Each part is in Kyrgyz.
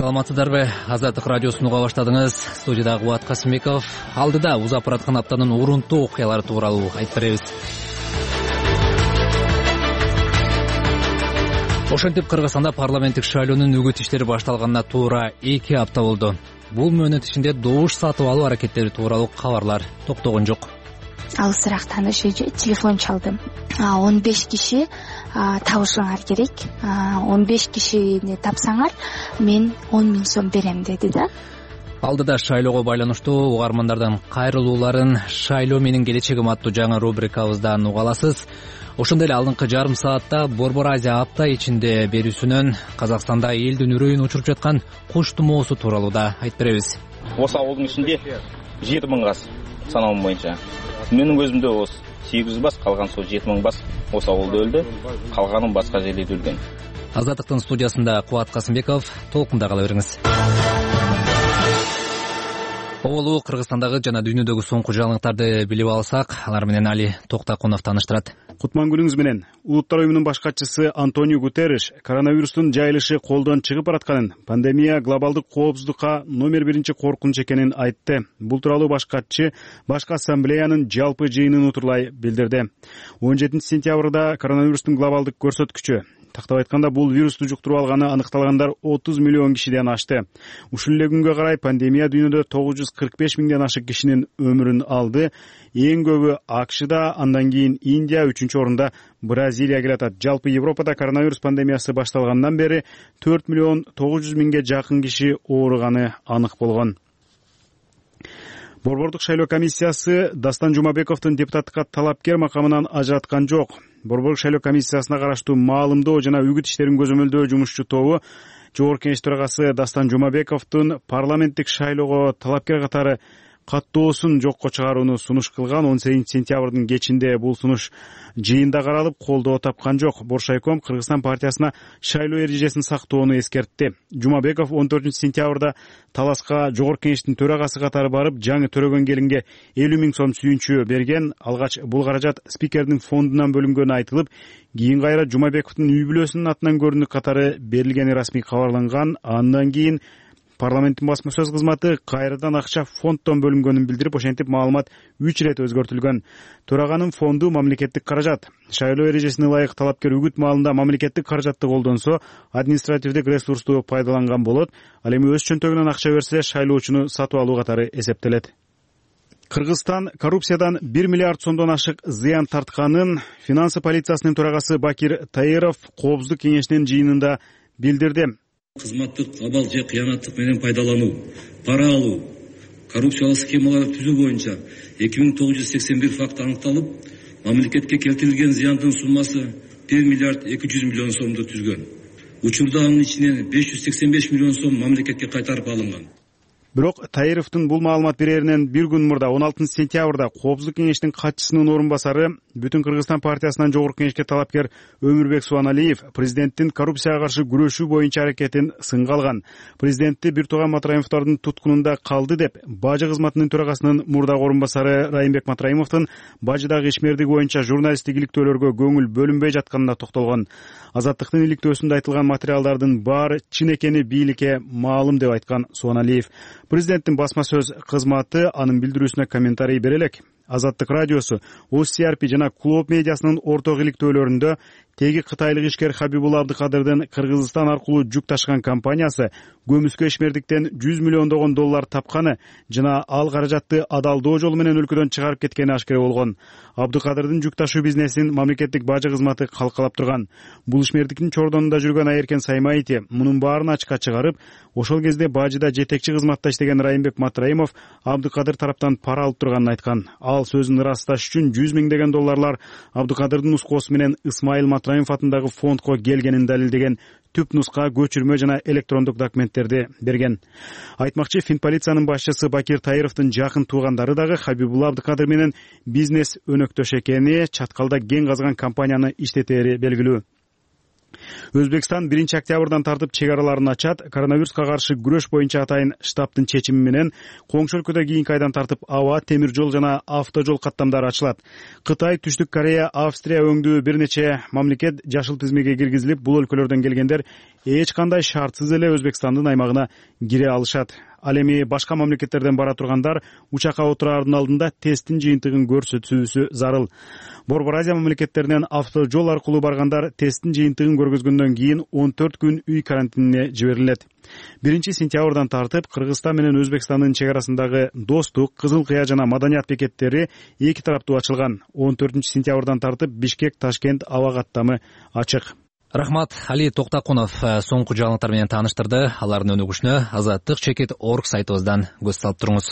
Саламатсыздарбы? Азаттык радиосун уга баштадыңыз. Студияда Кубат Касымбеков. Алдыда узап бараткан аптанын урунтуу окуялары тууралуу айтып беребиз. Ошентип Кыргызстанда парламенттик шайлоонун үгүт иштери башталганына туура 2 апта болду. Бул мөөнөт ичинде добуш сатып алуу аракеттери тууралуу кабарлар токтогон жок. Алысыраак таанышы телефон чалды. 15 киши табышыңар керек. 15 кишини тапсаңар, мен 10 000 сом берем деди да. Алдыда шайлоого байланыштуу угармандардан кайрылууларын "Шайлоо менин келечегим" аттуу жаңы рубрикабыздан уга аласыз. Ошондой эле алдыңкы жарым саатта Борбор Азия апта ичинде берүүсүнөн Казакстанда элдин үрөйүн учуруп жаткан куш тумоосу тууралуу да айтып беребиз. Осы ауылдың ішінде 7 000 бас санауым боюнча. Менің өзімде осы 800 бас, қалған сол 7 000 бас осы ауылда өлді, қалғанын басқа жерлерде өлген. Азаттыктын студиясында Кубат Касымбеков, толкунда кала бериңиз. Оболу Кыргызстандагы жана дүйнөдөгү соңку жаңылыктарды билип алсак, алар менен Али Токтакунов тааныштырат. Кутман күнүңүз менен. Улуттар уюмунун баш катчысы Антонио Гутерриш коронавирустун жайылышы колдон чыгып баратканын, пандемия глобалдык коопсуздукка номер 1 коркунуч экенин айтты. Бул тууралуу баш катчы Башкы ассамблеянын жалпы жыйынын утурлай билдирди. 17 сентябрда коронавирустун глобалдык көрсөткүчү, тактап айтканда бул вирусту жуктуруп алганы аныкталгандар 30 миллион кишиден ашты. Ушул эле күнгө карай пандемия дүйнөдө 945 миңден ашык кишинин өмүрүн алды. Эң көбү АКШда, андан кийин Индия, 3-орунда Бразилия келатат. Жалпы Европада коронавирус пандемиясы башталгандан бери 4 миллион 900 миңге жакын киши ооруганы анык болгон. Борбордук шайлоо комиссиясы Дастан Жумабековдун депутаттыкка талапкер макамынан ажыраткан жок. Борбордук шайлоо комиссиясына караштуу маалымдоо жана үгүт иштерин көзөмөлдөө жумушчу тобу Жогорку Кеңеш төрагасы Дастан Жумабековдун парламенттик шайлоого талапкер катары каттоосун жокко чыгарууну сунуш кылган. 18 сентябрдын кечинде бул сунуш жыйында каралып, колдоо тапкан жок. Боршайком Кыргызстан партиясына шайлоо эрежесин сактоону эскертти. Жумабеков 14 сентябрда таласка Жогорку Кеңештин төрагасы катары барып, жаңы төрөгөн келинге 50 000 сом сүйүнчү берген. Алгач бул каражат спикердин фондунан бөлүнгөнү айтылып, кийин кайра Жумабековдун үй бүлөсүнүн атынан көрүнүк катары берилгени расмий кабарланган. Андан кийин парламенттин басма сөз кызматы кайрадан акча фонддон бөлүнгөнүн билдирип, ошентип маалымат 3 ирет өзгөртүлгөн. Төраганын фонду мамлекеттик каражат. Шайлоо эрежесине ылайык талапкер үгүт маалында мамлекеттик каражатты колдонсо, административдик ресурсту пайдаланган болот. Ал эми өз чөнтөгүнөн акча берсе, шайлоочуну сатып алуу катары эсептелет. Кыргызстан коррупциядан 1 миллиард сомдон ашык зыян тартканын финансы полициясынын төрагасы Бакир Таиров Коопсуздук кеңешинин жыйынында билдирди. Кызматтык абал же кыянаттык менен пайдалануу, пара алуу, коррупциялык схемаларды түзүү боюнча 2981 факт аныкталып, мамлекетке келтирилген зыяндын суммасы 1 миллиард 200 миллион сомду түзгөн. Учурда анын ичинен 585 миллион сом мамлекетке кайтарып алынган. Бирок Таировдун бул маалымат береринен бир күн мурда 16 сентябрда Коопсуздук кеңештин катчысынын орун басары, Бүтүн Кыргызстан партиясынан Жогорку Кеңешке талапкер Өмүрбек Суаналиев президенттин коррупцияга каршы күрөшүү боюнча аракетин сынга алган. Президентти Биртуган Матраимовдордун туткунунда калды деп, бажы кызматынын төрагасынын мурдагы орун басары Райымбек Матраимовдун бажыдагы ишмердиги боюнча журналисттик иликтөөлөргө көңүл бөлүнбөй жатканына токтолгон. Азаттыктын иликтөөсүндө айтылган материалдардын баары чын экени бийликке маалым деп айткан Суаналиев. Президенттин басма сөз кызматы анын билдирүүсүнө комментарий бере элек. Азаттык радиосу, OCRP жана Клуб медиасынын орток иликтөөлөрүндө теги кытайлык ишкер Хабибулла Абдыкадырдын Кыргызстан аркылуу жүк ташкан компаниясы көмүскө ишмердиктен 100 миллиондогон доллар тапканы жана ал каражатты адалдоо жолу менен өлкөдөн чыгарып кеткени ашкера болгон. Абдыкадырдын жүк ташуу бизнесин мамлекеттик бажы кызматы калкалап турган. Бул ишмердиктин чордонунда жүргөн Айеркен Саймаити мунун баарын ачыкка чыгарып, ошол кезде бажыда жетекчи кызматта иштеген Райымбек Матраимов Абдыкадыр тараптан пара алып турганын айткан. Ал сөзүн ырасташ үчүн 100 миңдеген долларлар Абдыкадырдын нускоосу менен Исмайыл Матраимов атындагы фондко келгенин далилдеген түп нуска, көчүрмө жана электрондук документтерди берген. Айтмакчы, Финполициянын башчысы Бакир Таировдун жакын туугандары дагы Хабибулла Абдыкадыр менен бизнес өнөктөш экени, чаткалда кен казган компанияны иштетери белгилүү. Өзбекстан 1-октябрдан тартып чек араларын ачат. Коронавируска каршы күрөш боюнча атайын штабтын чечими менен коңшу өлкөдө кийинки айдан тартып аба, темир жол жана автожол каттамдары ачылат. Кытай, Түштүк Корея, Австрия өңдүү бир нече мамлекет жашыл тизмеге киргизилип, бул өлкөлөрдөн келгендер эч кандай шартсыз эле Өзбекстандын аймагына кире алышат. Ал эми башка мамлекеттерден бара тургандар учакка отураардын алдында тесттин жыйынтыгын көрсөтүүсү зарыл. Борбор Азия мамлекеттеринен автожол аркылуу баргандар тесттин жыйынтыгын көргөзгөндөн кийин 14 күн үй карантинине жиберилет. 1-сентябрдан тартып Кыргызстан менен Өзбекстандын чек арасындагы Достук, Кызыл Кыя жана Маданият бекеттери эки тараптуу ачылган. 14-сентябрдан тартып Бишкек, Ташкент аба каттамы ачык. Рахмат, Али Токтакунов соңку жаңылыктар менен тааныштырды. Алардын өнүгүшүнө azattik.org сайтыбыздан көз салып туруңуз.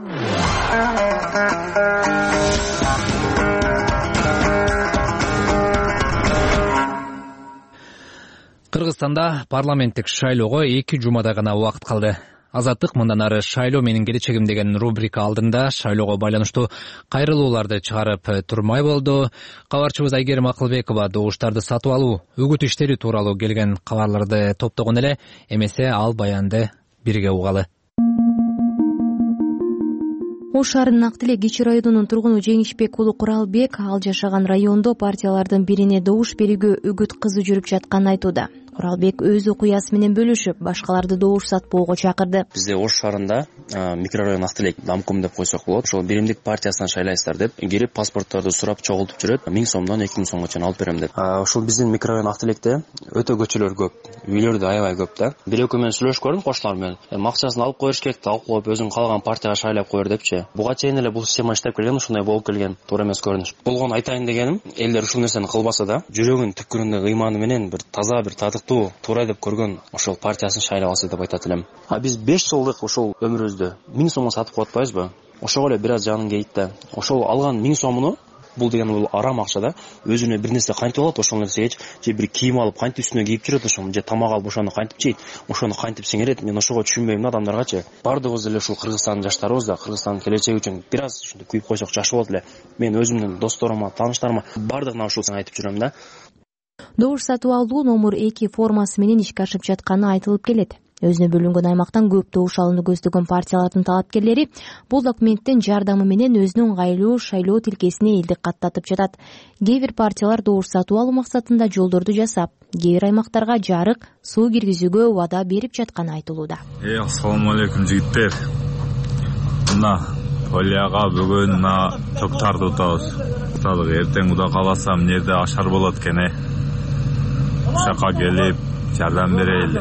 Кыргызстанда парламенттик шайлоого 2 жумада гана убакыт калды. Азаттык мындан ары шайлоо менин келечегим деген рубрика алдында шайлоого байланыштуу кайрылууларды чыгарып турмай болду. Кабарчыбыз Айгерим Акылбекова добуштарды сатып алуу, үгүт иштери тууралуу келген кабарларды топтогон эле, эмесе ал баянды бирге угалы. Ош шаарынын Ак Тилек Кичи районунун тургуну Жеңишбек уулу Куралбек ал жашаган райондо партиялардын бирине добуш берүүгө үгүт кызуу жүрүп жатканын айтууда. Куралбек өз окуясы менен бөлүшүп, башкаларды добуш сатпоого чакырды. Бизде Ош шаарында микрорайон Ак Тилек Дамком деп койсок болот. Ошол биримдик партиясынан шайлайсыздар деп келип паспортторду сурап чогултуп жүрөт. 1000 сомдон 2000 сомго чейин алып берем деп. Ошол биздин микрорайон Ак Тилекте өтө көчөлөр көп, үйлөр да аябай көп да. Бир экөө менен сүйлөшүп көрдүм коштолор менен. Макчасын алып коюш керек, алып коюп өзүң калган партияга шайлап коер депчи. Буга чейин эле бул система иштеп келген, ушундай болуп келген. Туура эмес көрүнүш. Болгон айтайын дегеним, элдер ушул нерсени кылбаса да, жүрөгүнүн түпкүрүндө ыйманы менен бир таза, бир татыктуу, туура деп көргөн ошол партиясын шайлап алса деп айтат элем. Биз 5 жылдык ошол өмүрүбүздө 1000 сомго сатып коюп атпайбызбы? Ошого эле бир аз жаным кейит да. Ошол алган 1000 сомуну бул деген бул арам акча да. Өзүнө бир нерсе кантип алат, ошол нерсеге же бир кийим алып кантип үстүнө кийип жүрөт, ошону же тамак алып ошону кантип жейт, ошону кантип сиңирет. Мен ошого түшүнбөйм да адамдаргачы. Бардыгыбыз эле ушул Кыргызстандын жаштарыбыз да, Кыргызстандын келечеги үчүн бир аз ушинтип күйүп койсок жакшы болот эле. Мен өзүмдүн досторума, тааныштарыма бардыгына ушул айтып жүрөм да. Добуш сатып алуу номер 2 формасы менен ишке ашып жатканы айтылып келет. Өзүнө бөлүнгөн аймактан көп добуш алууну көздөгөн партиялардын талапкерлери бул документтин жардамы менен өзүнүн ыңгайлуу шайлоо тилкесине элди каттатып жатат. Кээ бир партиялар добуш сатып алуу максатында жолдорду жасап, кээ бир аймактарга жарык, суу киргизүүгө убада берип жатканы айтылууда. Ассаламу алейкум жигиттер. Мына Олияга бүгүн токтарды утабыз. Эртең Кудай кааласа эмнеде ашар болот экен Ушакка келип жардам берели.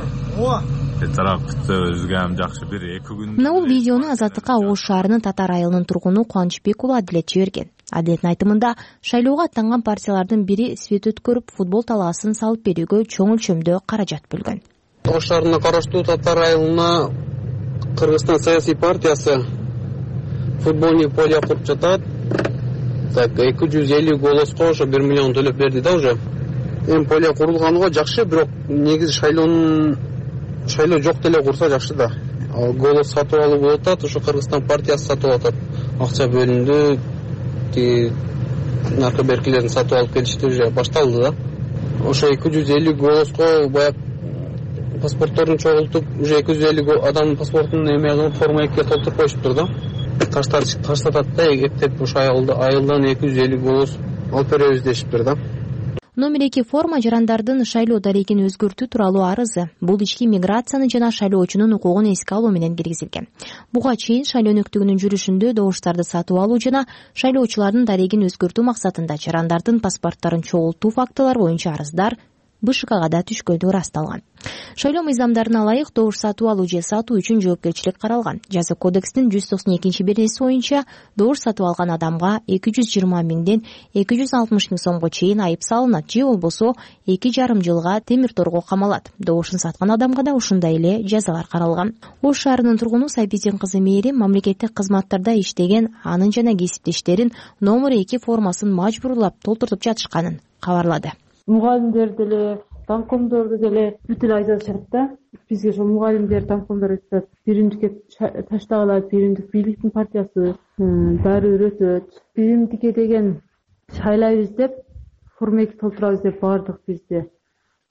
Мына бул видеону Азаттыкка Ош шаарынын Татар айылынын тургуну Кубанычбек уулу Адилет жиберген. Адилеттин айтымында шайлоого аттанган партиялардын бири свет өткөрүп, футбол талаасын салып берүүгө чоң өлчөмдө каражат бөлгөн. Ош шаарына караштуу Татар айылына Кыргызстан саясий партиясы футбольный поле куруп жатат. Так 250 голоско ошо 1 миллион төлөп берди да уже. Эми поле курулганга жакшы, бирок негизи шайлоо жок деле курса жакшы да. Голос сатып алуу болуп атат, ошо Кыргызстан партиясы сатып атат. Акча бөлүндү, наркоберкилерин сатып алып келишти, уже башталды да. Ошо 250 голоско баягы паспортторун чогултуп, уже 250 адамдын паспортун эме кылып форма 2ге толтуруп коюшуптур да. Таштатат да, эптеп ошо айылдан 250 голос алып беребиз дешиптир да. Номер 2 форма жарандардын шайлоо дарегин өзгөртүү тууралуу арызы. Бул ички миграцияны жана шайлоочунун укугун эске алуу менен киргизилген. Буга чейин шайлоо өнөктүгүнүн жүрүшүндө добуштарды сатып алуу жана шайлоочулардын дарегин өзгөртүү максатында жарандардын паспортторун чогултуу фактылары боюнча арыздар БШКга да түшкөнү ырасталган. Шайлоо мыйзамдарына ылайык добуш сатып алуу же сатуу үчүн жоопкерчилик каралган. Жаза кодексинин 192-беренеси боюнча добуш сатып алган адамга 220 миңден 260 миң сомго чейин айып салынат же болбосо 2,5 жылга темир торго камалат. Добушун саткан адамга да ушундай эле жазалар каралган. Ош шаарынын тургуну Сайбидин кызы Мээрим мамлекеттик кызматтарда иштеген анын жана кесиптештерин номер 2 формасын мажбурлап толтуртуп жатышканын кабарлады. Мугалимдер деле, танкомдорду деле бүт эле айдашат да. Бизге ошо мугалимдер, танкомдор айтат, биримдикке таштагыла, биримдик бийликтин партиясы баары өрөтөт. Биримдикке деген шайлайбыз деп, форма 2 толтурабыз деп бардык бизде.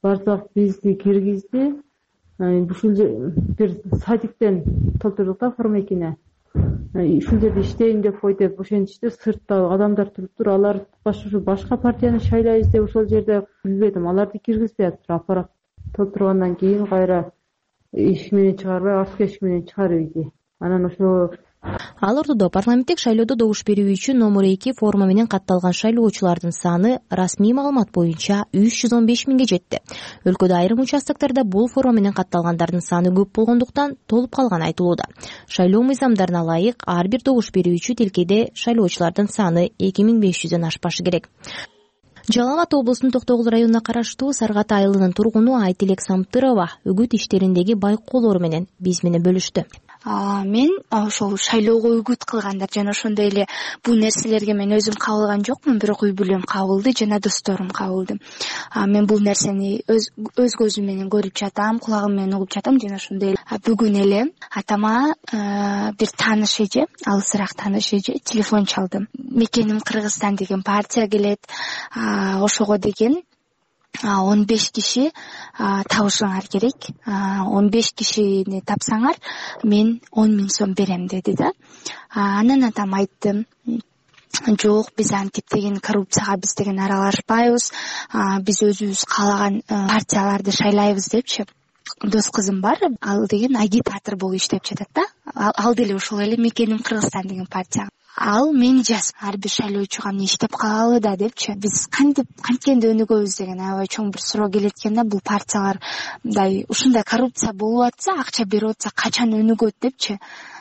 барсак бизди киргизди. Ушул бир садиктен толтурдук да формекине. Ушул жерде иштейин деп кой деп ошентишти. Сыртта адамдар туруптур. Алар башка партияны шайлайбыз деп ошол жерде билбедим. Аларды киргизбей атышты. Аппарат толтургандан кийин кайра ишик менен чыгарбай, артка эшик менен чыгарып ийди. Анан ошо Ал ортодо парламенттик шайлоодо добуш берүү үчүн номер 2 форма менен катталган шайлоочулардын саны расмий маалымат боюнча 315 миңге жетти. Өлкөдө айрым участоктарда бул форма менен катталгандардын саны көп болгондуктан толуп калганы айтылууда. Шайлоо мыйзамдарына ылайык ар бир добуш берүүчү тилкеде шайлоочулардын саны 2500дөн ашпашы керек. Жалал Абад облусунун Токтогул районуна караштуу Саргат айылынын тургуну Айтилек Самтырова үгүт иштериндеги байкоолору менен биз менен бөлүштү. Мен ошол шайлоого үгүт кылгандар жана ошондой эле бул нерселерге мен өзүм кабылган жокмун, бирок үй бүлөм кабылды жана досторум кабылды. Мен бул нерсени өз көзүм менен көрүп жатам, кулагым менен угуп жатам жана ошондой эле бүгүн эле атама бир тааныш эже, алысыраак тааныш эже телефон чалды. Мекеним Кыргызстан деген партия келет, ошого деген 15 киши табышыңар керек. 15 кишини тапсаңар, мен 10 миң сом берем деди да. Анан атам айтты, жок, биз антип деген коррупцияга биз деген аралашпайбыз. Биз өзүбүз каалаган партияларды шайлайбыз депчи. Дос кызым бар, ал деген агитатор болуп иштеп жатат да. Ал деле ошол эле Мекеним Кыргызстан деген партия. Ал мен жазып, ар бир шайлоочуга эмне иштеп калалы да депчи. Биз канткенде өнүгөбүз деген аябай чоң бир суроо келет экен да. Бул партиялардай ушундай коррупция болуп атса, акча берип атса качан өнүгөт депчи.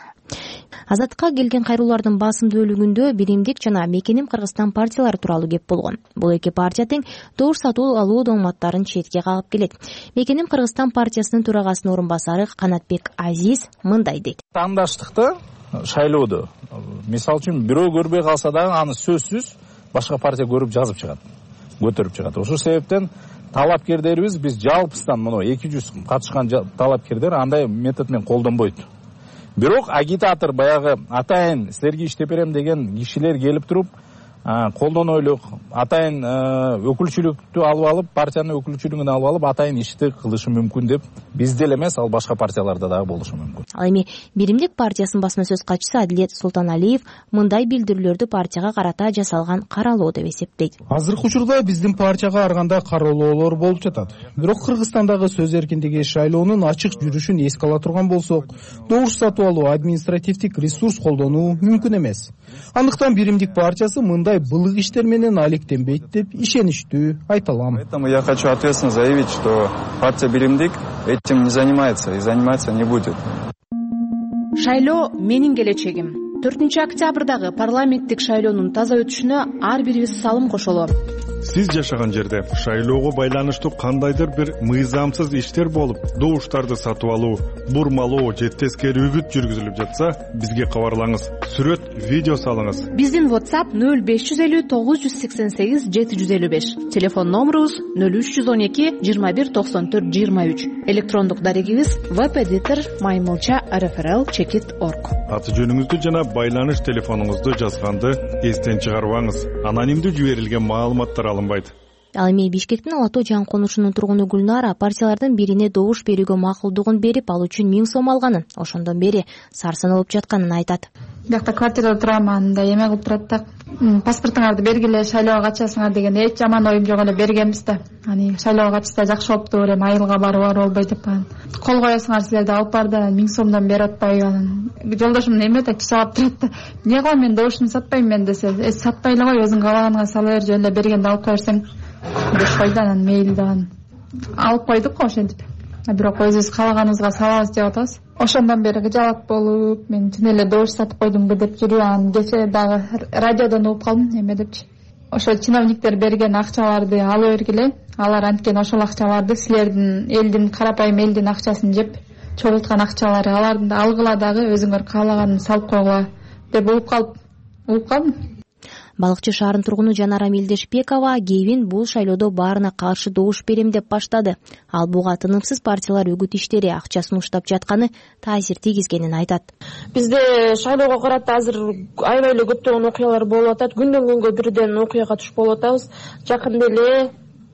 Азаттыкка келген кайрылуулардын басым бөлүгүндө Биримдик жана Мекеним Кыргызстан партиялары тууралуу кеп болгон. Бул эки партия тең добуш сатуу алуу дооматтарын четке кагып келет. Мекеним Кыргызстан партиясынын төрагасынын орун басары Канатбек Азиз мындай дейт. Тандаштыкты шайлоодо мисалы үчүн бирөө көрбөй калса дагы аны сөзсүз башка партия көрүп жазып чыгат, көтөрүп чыгат. Ошол себептен талапкерлерибиз биз жалпыстан мына 200 катышкан талапкерлер андай метод менен колдонбойт. Бирок агитатор баягы атайын силерге иштеп берем деген кишилер келип туруп колдонойлук, атайын өкүлчүлүктү алып, партиянын өкүлчүлүгүн алып, атайын ишти кылышы мүмкүн деп бизде эле эмес, ал башка партияларда дагы болушу мүмкүн. Ал эми Биримдик партиясынын басма сөз катчысы Адилет Султаналиев мындай билдирүүлөрдү партияга карата жасалган каралоо деп эсептейт. Азыркы учурда биздин партияга ар кандай кароолоолор болуп жатат. Бирок Кыргызстандагы сөз эркиндиги шайлоонун ачык жүрүшүн эске ала турган болсок, добуш сатып алуу, административдик ресурс колдонуу мүмкүн эмес. Андыктан Биримдик партиясы мындай былык иштер менен алектенбейт деп ишеничтүү айта алам. Поэтому я хочу ответственно заявить, что партия Биримдик этим не занимается и заниматься не будет. Шайлоо менин келечегим. 4-октябрдагы парламенттик шайлоонун таза өтүшүнө ар бирибиз салым кошолу. Сиз жашаган жерде шайлоого байланыштуу кандайдыр бир мыйзамсыз иштер болуп, добуштарды сатып алуу, бурмалоо же тескери үгүт жүргүзүлүп жатса, бизге кабарлаңыз. Сүрөт, видео салыңыз. Биздин WhatsApp 0550 988 755. Телефон номерубуз 0312 21 94 23. Электрондук дарегибиз webeditor@rfrl.org. Аты жөнүңүздү жана байланыш телефонуңузду жазганды эстен чыгарбаңыз. Анонимдүү жиберилген маалыматтар алынбайт. Ал эми Бишкектин Ала Тоо Жан конушунун тургуну Гүлнара партиялардын бирине добуш берүүгө макулдугун берип, ал үчүн 1000 сом алганын, ошондон бери сарсаналып жатканын айтат. Биякта квартирада турам, анда эме кылып турат да. Паспортуңарды бергиле, шайлоого катышасыңар деген эч жаман оюм жок эле бергенбиз да. Аны шайлоого катышса жакшы болуптур, эми айылга барып болбойт деп калган. Кол коесуңар силерди алып бар да 1000 сомдон берип атпайбы анан. Жолдошум эме да чабап турат да. Эмне кылам мен добушумду сатпайм мен десе, сатпай эле кой, өзүң каалаганыңа сала бер, жөн эле бергенди алып кое берсең деп койду. Анан мейли даган алып койдук го ошентип. Бирок өзүбүз каалаганыбызга салабыз деп атабыз. Ошондон бери кыжаалат болуп, мен чын эле добуш сатып койдумбу деп жүрүп, анан кечээ дагы радиодон угуп калдым эме депчи. Ошол чиновниктер берген акчаларды алып бергиле, алар анткени ошол акчаларды силердин элдин, карапайым элдин акчасын жеп чогулткан акчалары, аларды алгыла дагы өзүңөр каалаганын салып койгула деп угуп калдым. Балыкчы шаарынын тургуну Жанара Мелдешбекова кийин бул шайлоодо баарына каршы добуш берем деп баштады. Ал буга тынымсыз партиялар үгүт иштери акчасын уштап жатканы таасир тийгизгенин айтат. Бизде шайлоого карата азыр аябай эле көптөгөн окуялар болуп атат. Күндөн күнгө бирден окуяга туш болуп атабыз. Жакында эле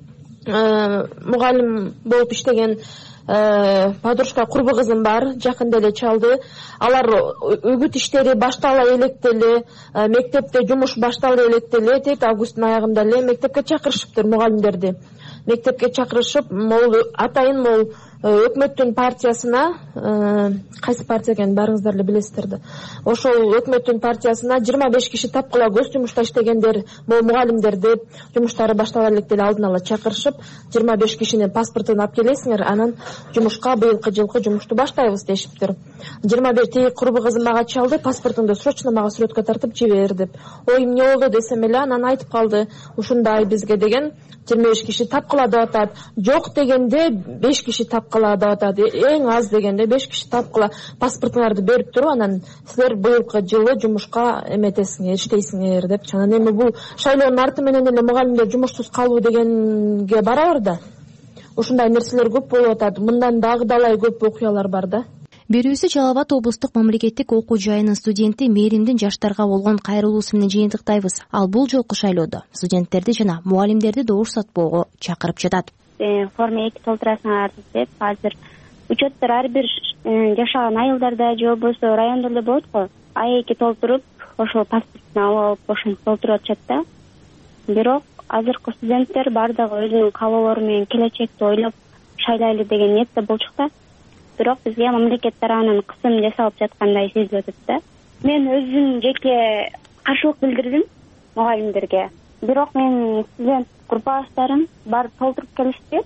мугалим болуп иштеген подружка курбу кызым бар, жакында эле чалды. Алар үгүт иштери баштала электе эле, мектепте жумуш баштала электе эле, тек августтун аягында эле мектепке чакырышыптыр мугалимдерди. Мектепке чакырышып, могул атайын могул өкмөттүн партиясына, кайсы партия экенин баарыңыздар эле билесиздер да. Ошол өкмөттүн партиясына 25 киши тапкыла көз жумушта иштегендер, могул мугалимдерди жумуштары баштала электе эле алдын ала чакырышып, 25 кишинин паспортун алып келесиңер, анан жумушка быйылкы жылкы жумушту баштайбыз дешиптир. 25 тей курбу кызым мага чалды, паспортуңду срочно мага сүрөткө тартып жибер деп. Ой, эмне болду десем эле, анан айтып калды, ушундай бизге деген 25 киши тапкыла деп атат. Жок дегенде 5 киши тапкыла деп атат. Эң аз дегенде 5 киши тапкыла паспортуңарды берип туруп, анан силер быйылкы жылы жумушка эметесиңер, иштейсиңер деп. Анан эми бул шайлоонун арты менен эле мугалимдер жумушсуз калуу дегенге барабыр да. Ушундай нерселер көп болуп атат. Мындан дагы далай көп окуялар бар да. Берүүсү Жалал Абад облустук мамлекеттик окуу жайынын студенти Мээримдин жаштарга болгон кайрылуусу менен жыйынтыктайбыз. Ал бул жолку шайлоодо студенттерди жана мугалимдерди добуш сатпоого чакырып жатат. Форма 2 толтурасыңар деп, азыр учеттер ар бир жашаган айылдарда же болбосо райондордо болот го. А2 толтуруп, ошол паспортун алып, ошону толтуруп атышат да. Бирок азыркы студенттер бардыгы өзүнүн каалоолору менен келечекти ойлоп шайлайлы деген ниетте болчукта. Бирок бизге мамлекет тарабынан кысым жасалып жаткандай сезилип атат да. Мен өзүм жеке каршылык билдирдим мугалимдерге. Бирок менин студент группаштарым барып толтуруп келишти.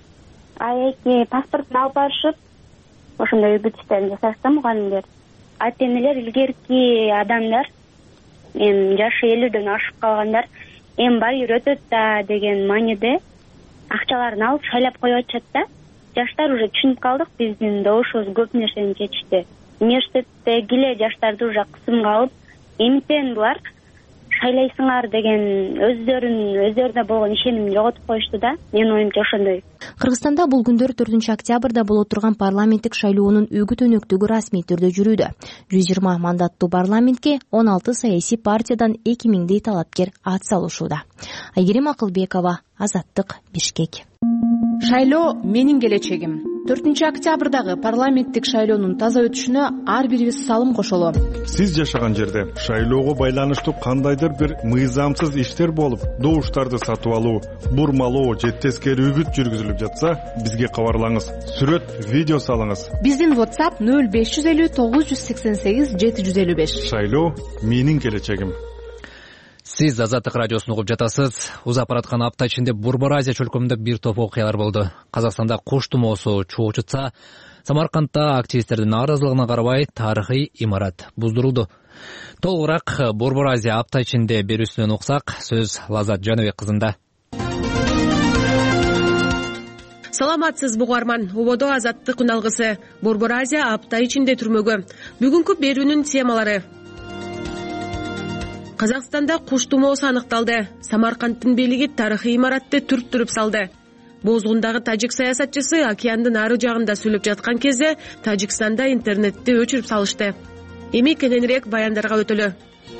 А2 паспортун алып барышып, ошондой үгүт иштерин жасашты мугалимдер. Ата-энелер илгерки адамдар, жашы 50дөн ашып калгандар, баайыр өтөт да деген мааниде акчаларын алып шайлап коюп атышат да. Жаштар уже түшүнүп калдык, биздин добушубуз көп нерсени чечти. Университеттегиле жаштарды уже кысымга алып, эмтен булар шайлайсыңар деген өздөрүнө болгон ишенимди жоготуп коюшту да. Менин оюмча ошондой. Кыргызстанда бул күндөр 4-октябрда боло турган парламенттик шайлоонун үгүт өнөктүгү расмий түрдө жүрүүдө. 120 мандаттуу парламентке 16 саясий партиядан 2000 талапкер ат салышууда. Айгерим Акылбекова, Азаттык, Бишкек. Шайлоо менин келечегим. 4-октябрдагы парламенттик шайлоонун таза өтүшүнө ар бирибиз салым кошолу. Сиз жашаган жерде шайлоого байланыштуу кандайдыр бир мыйзамсыз иштер болуп, добуштарды сатып алуу, бурмалоо же тескери үгүт жүргүзүлүп жатса, бизге кабарлаңыз. Сүрөт, видео салыңыз. Биздин WhatsApp 0550 988 755. Шайлоо менин келечегим. Сиз Азаттык радиосун угуп жатасыз. Узап бараткан апта ичинде Борбор Азия чөлкөмүндө бир топ окуялар болду. Казакстанда куш тумоосу чоочутса, Самаркандда активисттердин нааразылыгына карабай тарыхый имарат буздурулду. Толугураак Борбор Азия апта ичинде берүүсүнөн уксак, сөз Лазат Жаныбек кызында. Саламатсыз бугарман, убодо Азаттык үналгысы. Борбор Азия апта ичинде түрмөгө. Бүгүнкү берүүнүн темалары: Казакстанда куш тумоосу аныкталды. Самаркандтын бийлиги тарыхый имаратты түрттүрүп салды. Бозгундагы тажик саясатчысы океандын ары жагында сүйлөп жаткан кезде Тажикстанда интернетти өчүрүп салышты. Эми кененирээк баяндарга өтөлү.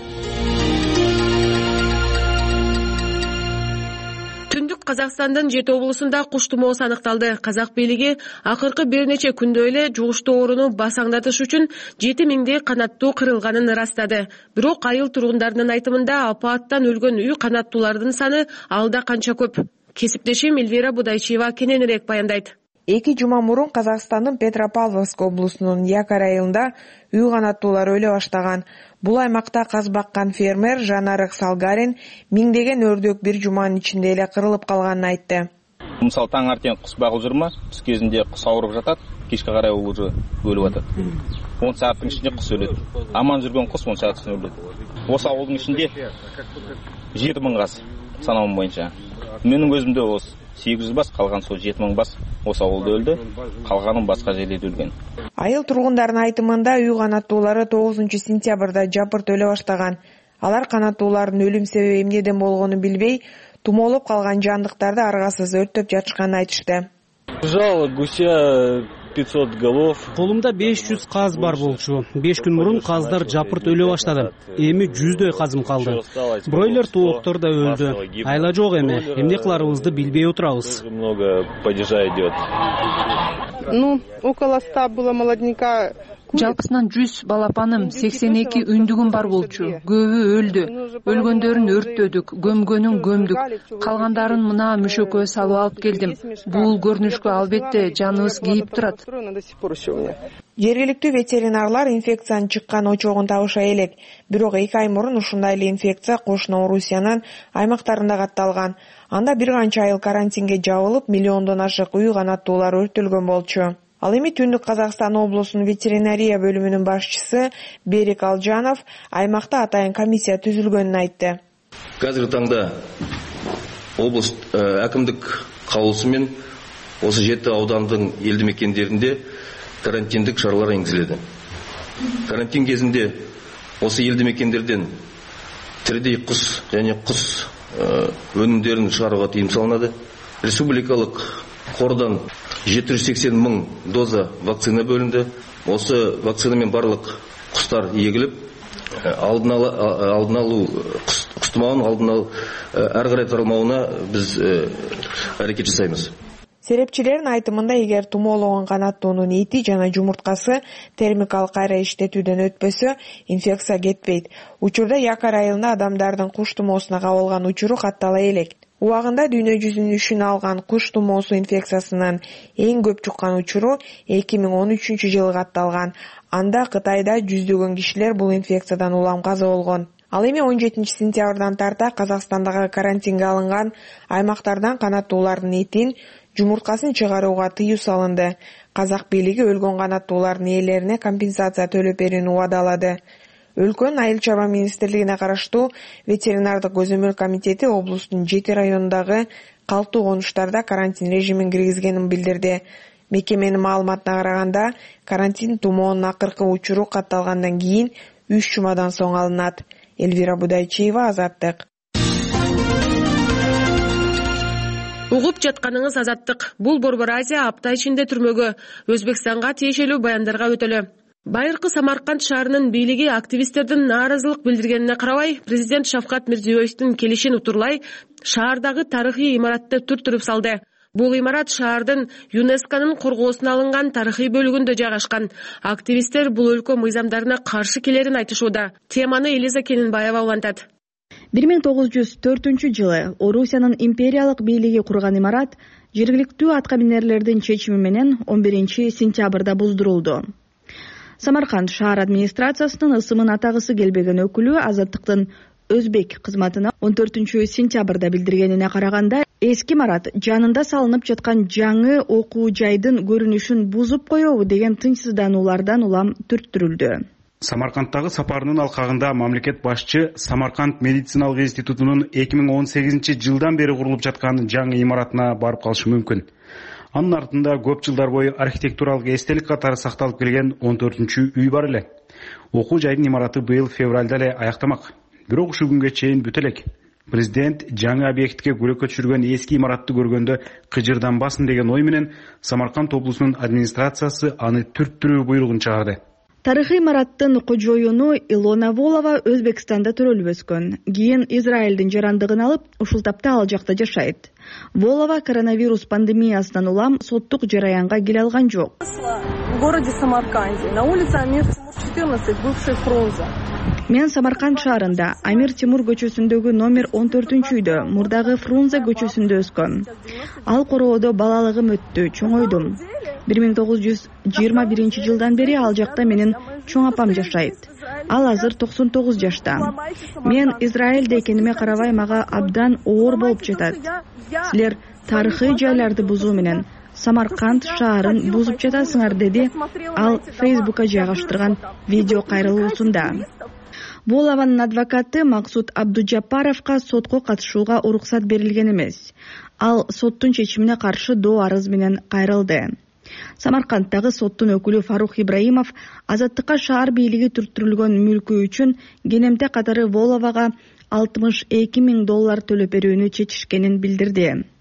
Түндүк Казакстандын 7 облусунда куш тумоосу аныкталды. Казак бийлиги акыркы бир нече күндө эле жугуштуу ооруну басаңдатыш үчүн 7000 канаттуу кырылганын ырастады. Бирок айыл тургундарынын айтымында апааттан өлгөн үй канаттуулардын саны алда канча көп. Кесиптешим Эльвира Будайчиева кененирээк баяндайт. 2 жума мурун Казакстандын Петропавловск облусунун Якар айылында үй канаттуулар өлө баштаган. Бул аймакта каз баккан фермер Жанарык Салгарин миңдеген өрдөк бир жуманын ичинде эле кырылып калганын айтты. Мисалы таң артен кус багып жүрмө, түс кезинде кус ауырып жатат, кечке карай уже өлүп атат. 10 сааттын ичинде кус өлөт. Аман жүргөн кус 10 сааттын ичинде өлөт. Осы ауылдын ичинде 7000 газ санауым боюнча. Менин көзүмдө осы 800 бас, калган сол 7000 бас осы ауылда өлдү, калганын башка жерлерде өлгөн. Айыл тургундарынын айтымында үй канаттуулары 9 сентябрда жапырт өлө баштаган. Алар канаттуулардын өлүм себеби эмнеден болгонун билбей, тумоолоп калган жандыктарды аргасыз өрттөп жатышканын айтышты. Жал гуся 500 голов. Колумда 500 каз бар болчу. 5 күн мурун каздар жапырт өлө баштады. Эми 100дөй казым калды. Бройлер тооктор да өлдү. Айла жок эми. Эмне кыларыбызды билбей отурабыз. Много падежа идет. Около 100 было молодняка. Жалпысынан 100 балапаным, 82 үндүгүм бар болчу. Көбү өлдү. Өлгөндөрүн өрттөдүк, көмгөнүн көмдүк. Калгандарын мына мүшөккө салып алып келдим. Бул көрүнүшкө албетте жаныбыз кейип турат. Жергиликтүү ветеринарлар инфекциянын чыккан очогун табыша элек. Бирок 2 ай мурун ушундай эле инфекция кошуна Орусиянын аймактарында катталган. Анда бир канча айыл карантинге жабылып, миллиондон ашык үй канаттуулар өртөлгөн болчу. Ал эми Түндүк Казакстан облусунун ветеринария бөлүмүнүн башчысы Берик Алжанов аймакта атайын комиссия түзүлгөнүн айтты. Қазіргі таңда облыс әкімдік каулусумен осы 7 аудандын елді мекендерінде карантиндік шаралар енгізіледі. Карантин кезінде осы елді мекендерден тірідей құс және құс өнімдерін шығаруға тыйым салынады. Республикалық қордан 780 мың доза вакцина бөлінді. Осы вакцинамен барлық құстар егіліп, алдын алу құс тұмауын әрі қарай таралмауына біз әрекет жасаймыз. Серепчилердин айтымында эгер тумоологон канаттуунун эти жана жумурткасы термикалык кайра иштетүүдөн өтпөсө, инфекция кетпейт. Учурда Якар айылында адамдардын куш тумоосуна кабылган учуру каттала элек. Убагында дүйнө жүзүнүн үшүн алган куш тумоосу инфекциясынын эң көп чуккан учуру 2013-жылы катталган. Анда Кытайда жүздөгөн кишилер бул инфекциядан улам каза болгон. Ал эми 17 сентябрдан тарта Казакстандагы карантинге алынган аймактардан канаттуулардын этин, жумурткасын чыгарууга тыюу салынды. Казак бийлиги өлгөн канаттуулардын ээлерине компенсация төлөп берүүнү убадалады. Өлкөнүн айыл чарба министрлигине караштуу ветеринардык көзөмөл комитети облустун 7 районундагы калктуу конуштарда карантин режимин киргизгенин билдирди. Мекеменин маалыматына караганда, карантин тумоонун акыркы учуру катталгандан кийин 3 жумадан соң алынат. Эльвира Будайчиева, Азаттык. Угуп жатканыңыз Азаттык. Бул Борбор Азия апта ичинде түрмөгө, Өзбекстанга тиешелүү баяндарга өтөлө. Байыркы Самарканд шаарынын бийлиги активисттердин нааразылык билдиргенине карабай, президент Шавкат Мирзиёевдин келишин утурлай, шаардагы тарыхый имаратты түртүрүп салды. Бул имарат шаардын ЮНЕСКОнун коргоосуна алынган тарыхый бөлүгүндө жайгашкан. Активисттер бул өлкө мыйзамдарына каршы келерин айтышууда. Теманы Элиза Кенинбаева улантат. 1904-жылы Орусиянын империялык бийлиги курган имарат жергиликтүү аткаминерлердин чечими менен 11 сентябрда буздурулду. Самарканд шаар администрациясынын ысымын атагысы келбеген өкүлү Азаттыктын Өзбек кызматына 14 сентябрда билдиргенине караганда, эски имарат жанында салынып жаткан жаңы окуу жайдын көрүнүшүн бузуп коебу деген тынчсыздануулардан улам түрттүрүлдү. Самаркандтагы сапарынын алкагында мамлекет башчы Самарканд медициналык институтунун 2018-жылдан бери курулуп жаткан жаңы имаратына барып калышы мүмкүн. Анын артында көп жылдар бою архитектуралык эстелик катары сакталып келген 14-үй бар эле. Окуу жайдын имараты быйыл февралда эле аяктамак. Бирок ушу күнгө чейин бүтө элек. Президент жаңы объектке көрөккө түшүргөн эски имаратты көргөндө кыжырданбасын деген ой менен Самарканд облусунун администрациясы аны түрттүрүү буйругун чыгарды. Тарыхый имараттын кожоюну Илона Волова Өзбекстанда төрөлүп өскөн. Кийин Израилдин жарандыгын алып, ушул тапта ал жакта жашайт. Волова коронавирус пандемиясынан улам соттук жараянга келе алган жок. В городе Самарканде, на улице Амир Тимур 14, бывший Фрунзе. Мен Самарканд шаарында Амир Тимур көчөсүндөгү номер 14-үйдө, мурдагы Фрунзе көчөсүндө өскөм. Ал короодо балалыгым өттү, чоңойдум. 1921-жылдан бери ал жакта менин чоң апам жашайт. Ал азыр 99 жашта. Мен Израилде экениме карабай мага абдан оор болуп жатат. Силер тарыхый жайларды бузуу менен Самарканд шаарын бузуп жатасыңар, деди ал Фейсбукка жайгаштырган видео кайрылуусунда. Волованын адвокаты Максут Абдужапаровка сотко катышууга уруксат берилген эмес. Ал соттун чечимине каршы доо арыз менен кайрылды. Самаркандтагы соттун өкүлү Фарух Ибраимов Азаттыкка шаар бийлиги түрттүрүлгөн мүлкү үчүн кенемте катары Воловага $62,000 төлөп берүүнү чечишкенин билдирди.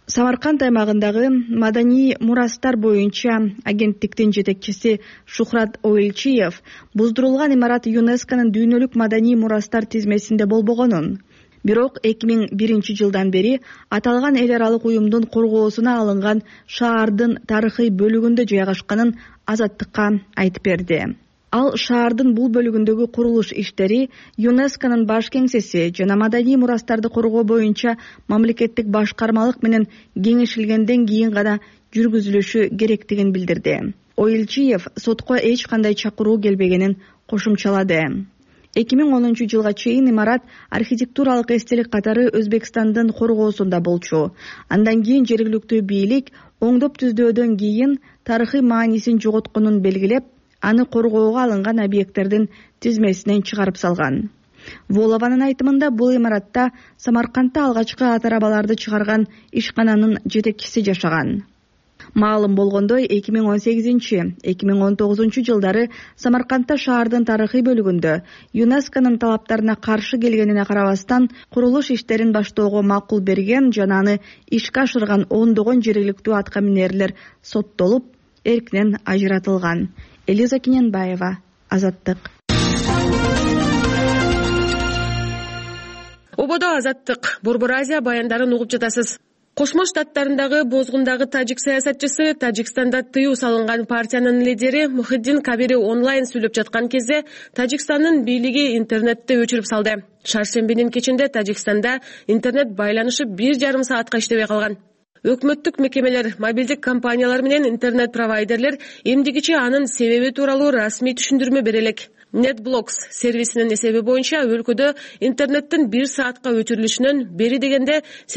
Самарканд аймагындагы маданий мурастар боюнча агенттиктин жетекчиси Шухрат Оэлчиев буздурулган имарат ЮНЕСКОнун дүйнөлүк маданий мурастар тизмесинде болбогонун, бирок 2001 жылдан бери аталган эл аралык уюмдун коргоосуна алынган шаардын тарыхый бөлүгүндө жайгашканын Азаттыкка айтып берди. Ал шаардын бул бөлүгүндөгү курулуш иштери ЮНЕСКОнун баш кеңсеси жана маданий мурастарды коргоо боюнча мамлекеттик башкармалык менен кеңешилгенден кийин гана жүргүзүлүшү керектигин билдирди. Оэлчиев сотко эч кандай чакыруу келбегенин кошумчалады. 2010 жылга чейин имарат архитектуралык эстелик катары Өзбекстандын коргоосунда болчу. Андан кийин жергиликтүү бийлик оңдоп түздөөдөн кийин тарыхый маанисин жоготконун белгилеп, аны коргоого алынган объекттердин тизмесинен чыгарып салган. Волованын айтымында бул имаратта Самаркандта алгачкы ат арабаларды чыгарган ишкананын жетекчиси жашаган. Маалым болгондой 2018-2019 жылдары Самаркандта шаардын тарыхый бөлүгүндө ЮНЕСКОнун талаптарына каршы келгенине карабастан курулуш иштерин баштоого макул берген жана аны ишке ашырган ондогон жергиликтүү атка минерлер соттолуп, эркинен ажыратылган. Элиза Кененбаева, Азаттык. Ободо Азаттык, Борбор Азия баяндарын угуп жатасыз. Кошмо Штаттарындагы бозгундагы тажик саясатчысы Тажикстанда тыюу салынган партиянын лидери Мухиддин Кабири онлайн сүйлөп жаткан кезде Тажикстандын бийлиги интернетти өчүрүп салды. Шаршембинин кечинде Тажикстанда интернет байланышы 1,5 саатка иштебей калган. Өкмөттүк мекемелер, мобилдик компаниялар менен интернет провайдерлер эмдигиче анын себеби тууралуу расмий түшүндүрмө бере элек. NetBlocks сервисинин эсеби боюнча өлкөдө интернеттин 1 саатка өчүрүлүшүнөн бери дегенде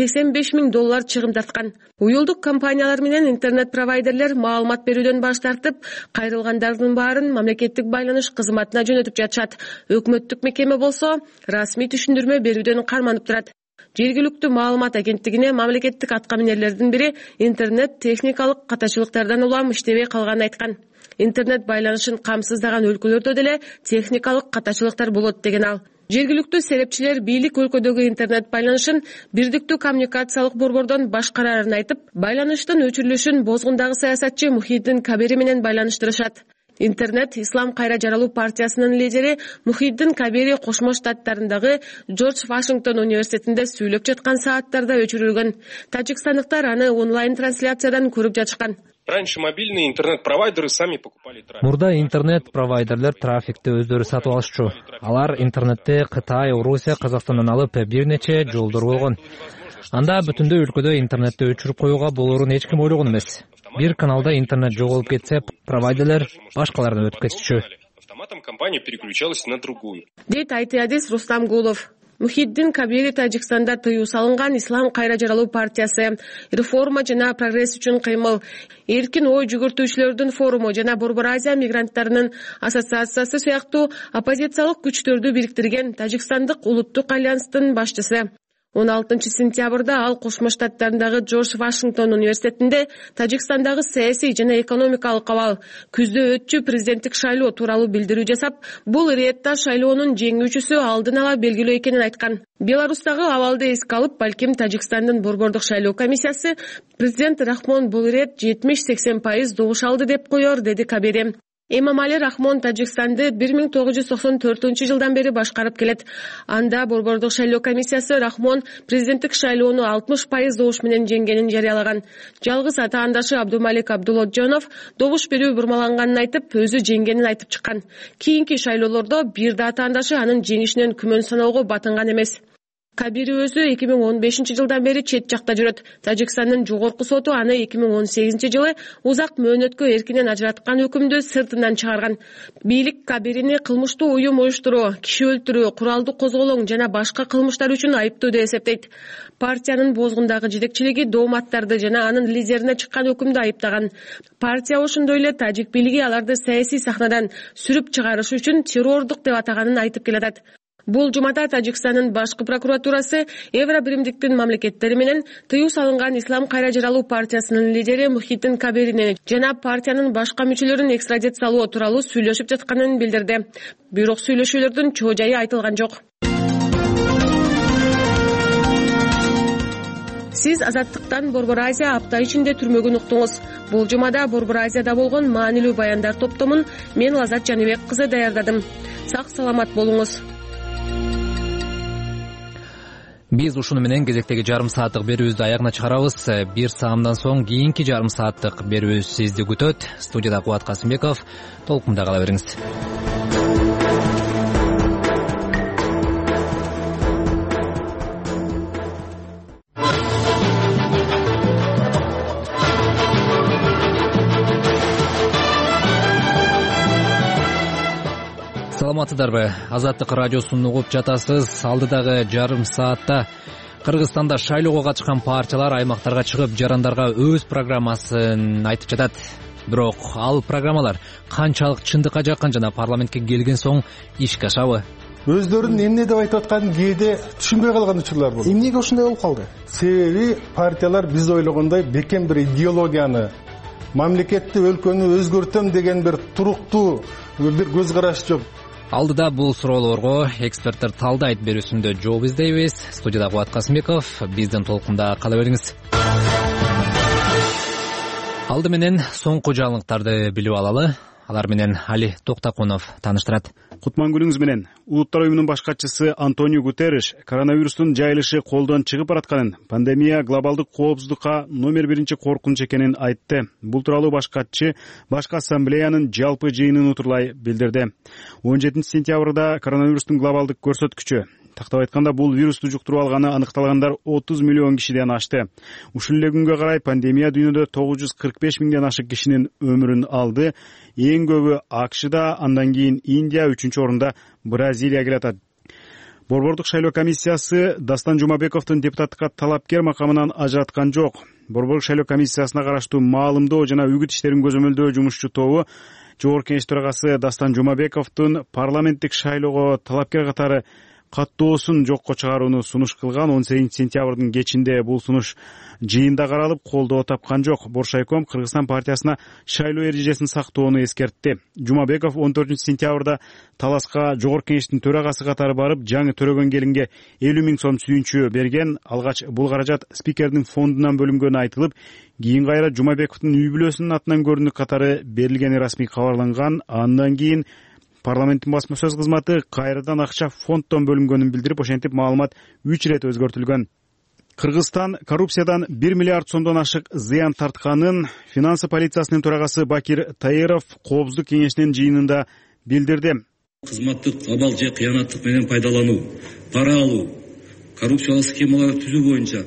$85,000 чыгым тарткан. Уюлдук компаниялар менен интернет провайдерлер маалымат берүүдөн баш тартып, кайрылгандардын баарын мамлекеттик байланыш кызматына жөнөтүп жатышат. Өкмөттүк мекеме болсо расмий түшүндүрмө берүүдөн карманып турат. Жергиликтүү маалымат агенттигине мамлекеттик аткаминерлердин бири интернет техникалык катачылыктардан улам иштебей калганын айткан. Интернет байланышын камсыздаган өлкөлөрдө деле техникалык катачылыктар болот деген ал. Жергиликтүү серепчилер бийлик өлкөдөгү интернет байланышын бирдиктүү коммуникациялык борбордон башкарарын айтып, байланыштын өчүрүлүшүн бозгундагы саясатчы Мухиддин Кабири менен байланыштырышат. Интернет Ислам кайра жаралуу партиясынын лидери Мухиддин Кабири Кошмо Штаттарындагы Джордж Вашингтон университетинде сүйлөп жаткан сааттарда өчүрүлгөн. Тажикстандыктар аны онлайн трансляциядан көрүп жатышкан. Раньше мобильные интернет-провайдеры сами покупали трафик. Мурда интернет-провайдерлер трафикти өздөрү сатып алышчу. Алар интернетти Кытай, Орусия, Казакстандан алып бир нече жолдор болгон. Анда бүтүндөй өлкөдө интернетти өчүрүп коюуга болоорун эч ким ойлогон эмес. Бир каналда интернет жоголуп кетсе, провайдерлер башкаларына өтүп кетчү. Автоматом компания переключалась на другую. Дейт айтыадис Рустам Гулов. Мухиддин Кабири Тажикстанда тыюу салынган Ислам кайра жаралуу партиясы, реформа жана прогресс үчүн кыймыл, эркин ой жүгүртүүчүлөрдүн форуму жана Борбор Азия мигранттарынын ассоциациясы сыяктуу оппозициялык күчтөрдү бириктирген Тажикстандык улуттук альянстын башчысы. 16 сентябрда ал Кошмо Штаттарындагы Джордж Вашингтон университетинде Тажикстандагы саясий жана экономикалык абал, күздө өтчү президенттик шайлоо тууралуу билдирүү жасап, бул иретта шайлоонун жеңүүчүсү алдын ала белгилүү экенин айткан. Беларустагы абалды эске алып, балким Тажикстандын борбордук шайлоо комиссиясы президент Рахмон бул ирет 70-80% добуш алды деп коёр, деди Кабири. Эмомали Рахмон Тажикстанды 1994 жылдан бери башкарып келет. Анда борбордук шайлоо комиссиясы Рахмон президенттик шайлоону 60% добуш менен жеңгенин жарыялаган. Жалгыз атаандашы Абдумалик Абдулоджонов добуш берүү бурмаланганын айтып, өзү жеңгенин айтып чыккан. Кийинки шайлоолордо бир да атаандашы анын жеңишинен күмөн саноого батынган эмес. Кабири өзү 2015 жылдан бери чет жакта жүрөт. Тажикстандын жогорку соту аны 2018 жылы узак мөөнөткө эркинен ажыраткан өкүмдү сыртынан чыгарган. Бийлик Кабирини кылмыштуу уюм уюштуруу, киши өлтүрүү, куралдуу козголоң жана башка кылмыштар үчүн айыптуу деп эсептейт. Партиянын бозгундагы жетекчилиги дооматтарды жана анын лидерине чыккан өкүмдү айыптаган. Партия ошондой эле тажик бийлиги аларды саясий сахнадан сүрүп чыгарыш үчүн террордук деп атаганын айтып келатат. Бул жумада Тажикстандын башкы прокуратурасы Евро биримдиктин мамлекеттери менен тыюу салынган Ислам кайра жаралуу партиясынын лидери Мухиддин Кабирини жана партиянын башка мүчөлөрүн экстрадициялоо тууралуу сүйлөшүп жатканын билдирди. Бирок сүйлөшүүлөрдүн чоо жайы айтылган жок. сиз Азаттыктан Борбор Азия апта ичинде түрмөгүн уктуңуз. Бул жумада Борбор Азияда болгон маанилүү баяндар топтомун мен Лазат Жаныбек кызы даярдадым. Сак саламат болуңуз. Биз ушуну менен кезектеги жарым сааттык берүүбүздү аягына чыгарабыз. Бир саамдан соң кийинки жарым сааттык берүүбүз сизди күтөт. Студияда Кубат Касымбеков. Толкунда кала бериңиз. Саламатсыздарбы? Азаттык радиосун угуп жатасыз. Алдыдагы жарым саатта Кыргызстанда шайлоого катышкан партиялар аймактарга чыгып, жарандарга өз программасын айтып жатат. Бирок ал программалар канчалык чындыкка жакын жана парламентке келген соң ишке ашабы? Өздөрүнүн эмне деп айтып атканын кээде түшүнбөй калган учурлар болду. Эмнеге ушундай болуп калды? Себеби партиялар биз ойлогондой бекем бир идеологияны, мамлекетти, өлкөнү өзгөртөм деген бир туруктуу бир көз караш жок. Алдыда бул суроолорго эксперттер талдайт берүүсүндө жооп издейбиз. Студияда Кубат Касымбеков, биздин толкунда кала бериңиз. Алды менен соңку жаңылыктарды билип алалы. Алар менен Али Токтакунов тааныштырат. Кутман-күнүңүз менен. Улуттар уюмунун баш катчысы Антонио Гутерриш коронавирустун жайылышы колдон чыгып баратканын, пандемия глобалдык коопсуздукка номер 1 коркунуч экенин айтты. Бул тууралуу баш катчы Башкы ассамблеянын жалпы жыйынын утурлай билдирди. 17 сентябрда коронавирустун глобалдык көрсөткүчү, тактап айтканда бул вирусту жуктуруп алганы аныкталгандар 30 миллион кишиден ашты. Ушул эле күнгө карай пандемия дүйнөдө 945 миңден ашык кишинин өмүрүн алды. Эң көбү АКШда, андан кийин Индия, 3-орунда Бразилия келатат. Борбордук шайлоо комиссиясы Дастан Жумабековдун депутаттыкка талапкер макамынан ажыраткан жок. Борбордук шайлоо комиссиясына караштуу маалымдоо жана үгүт иштерин көзөмөлдөө жумушчу тобу Жогорку Кеңеш төрагасы Дастан Жумабековдун парламенттик шайлоого талапкер катары каттоосун жокко чыгарууну сунуш кылган. 18 сентябрдын кечинде бул сунуш жыйында каралып, колдоо тапкан жок. Боршайком Кыргызстан партиясына шайлоо эрежесин сактоону эскертти. Жумабеков 14 сентябрда Таласка Жогорку Кеңештин төрагасы катары барып, жаңы төрөгөн келинге 50 миң сом сүйүнчү берген. Алгач бул каражат спикердин фондунан бөлүнгөнү айтылып, кийин кайра Жумабековдун үй бүлөсүнүн атынан көрүнүк катары берилгени расмий кабарланган. Андан кийин парламенттин басма сөз кызматы кайрадан акча фонддон бөлүнгөнүн билдирип, ошентип маалымат 3 ирет өзгөртүлгөн. Кыргызстан коррупциядан 1 миллиард сомдон ашык зыян тартканын финансы полициясынын төрагасы Бакир Таиров Коопсуздук кеңешинин жыйынында билдирди. Кызматтык абал же кыянаттык менен пайдалануу, пара алуу, коррупциялык схемаларды түзүү боюнча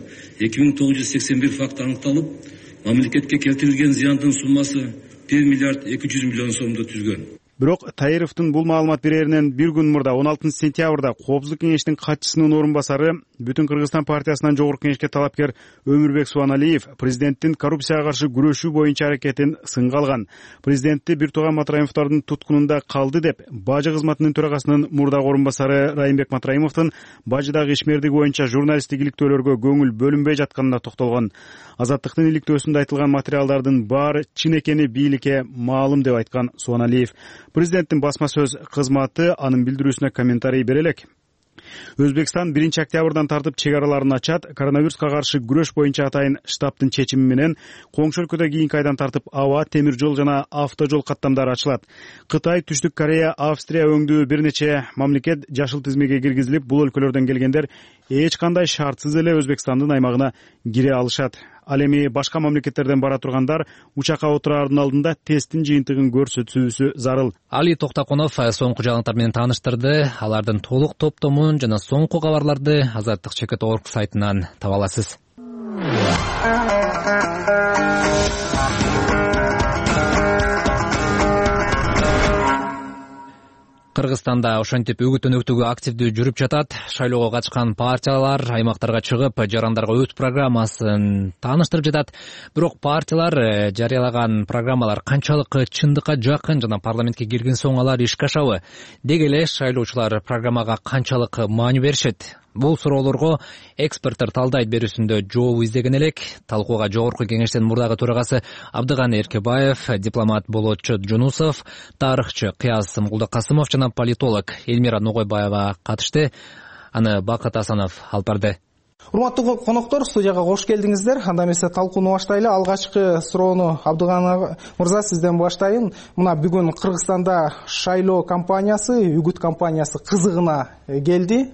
2981 факт аныкталып, мамлекетке келтирилген зыяндын суммасы 1 миллиард 200 миллион сомду түзгөн. Бирок Таировдун бул маалымат береринен бир күн мурда 16 сентябрда Коопсуздук кеңештин катчысынын орун басары, Бүтүн Кыргызстан партиясынан Жогорку Кеңешке талапкер Өмүрбек Суаналиев президенттин коррупцияга каршы күрөшүү боюнча аракетин сынга алган. Президентти Биртуган Матраимовдордун туткунунда калды деп, Бажы кызматынын төрагасынын мурдагы орун басары Райымбек Матраимовдун бажыдагы ишмердиги боюнча журналисттик иликтөөлөргө көңүл бөлүнбөй жатканына токтолгон. Азаттыктын иликтөөсүндө айтылган материалдардын баары чын экени бийликке маалым деп айткан Суаналиев. Президенттин басма сөз кызматы анын билдирүүсүнө комментарий бере элек. Өзбекстан 1 октябрдан тартып чек араларын ачат. Коронавируска каршы күрөш боюнча атайын штабтын чечими менен коңшу өлкөдө кийинки айдан тартып аба, темир жол жана автожол каттамдары ачылат. Кытай, Түштүк Корея, Австрия өңдүү бир нече мамлекет жашыл тизмеге киргизилип, бул өлкөлөрдөн келгендер эч кандай шартсыз эле Өзбекстандын аймагына кире алышат. Ал эми башка мамлекеттерден бара тургандар учакка отураардын алдында тесттин жыйынтыгын көрсөтүүсү зарыл. Али Токтакунов соңку жаңылыктар менен тааныштырды. Алардын толук топтомун жана соңку кабарларды Азаттык ЧК.org сайтынан таба аласыз. Кыргызстанда ошентип үгүт-өнөктүгү активдүү жүрүп жатат. Шайлоого катышкан партиялар аймактарга чыгып, жарандарга өз программасын тааныштырып жатат. Бирок партиялар жарыялаган программалар канчалык чындыкка жакын жана парламентке кирген соң алар ишке ашабы? Деги эле шайлоочулар программага канчалык маани беришет? Бул суроолорго эксперттер талдайт берүүсүндө жооп издеген элек. Талкууга Жогорку Кеңештин мурдагы төрагасы Абдыганы Эркебаев, дипломат Болотчо Жунусов, тарыхчы Кыяз Мулдакасымов жана политолог Элмира Ногойбаева катышты. Аны Бакыт Асанов алып барды. Урматтуу коноктор, студияга кош келдиңиздер. Анда эмесе талкууну баштайлы. Алгачкы суроону Абдыган мырза сизден баштайын. Мына бүгүн Кыргызстанда шайлоо кампаниясы, үгүт кампаниясы кызыгына келди.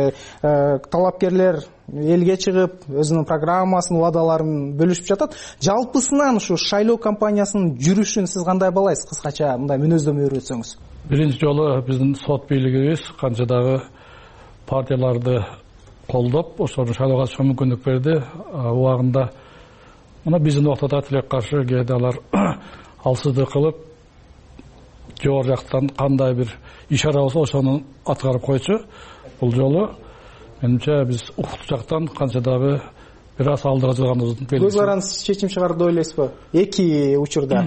Талапкерлер элге чыгып, өзүнүн программасын, убадаларын бөлүшүп жатат. Жалпысынан ушу шайлоо кампаниясынын жүрүшүн сиз кандай баалайсыз? Кыскача мындай мүнөздөмө берсеңиз. Биринчи жолу биздин сот бийлигибиз канча дагы партияларды колдоп, ошону шайлоого катышууга мүмкүндүк берди. Убагында мына биздин ортодо тилек каршы кээде алар алсыздык кылып, жогору жактан кандай бир ишара болсо ошону аткарып койчу. Бул жолу менимче биз укуктук жактан канча дагы бир аз алдыга жылганыбыздын белгиси. Көз карандысыз чечим чыгарды деп ойлойсузбу? Эки учурда.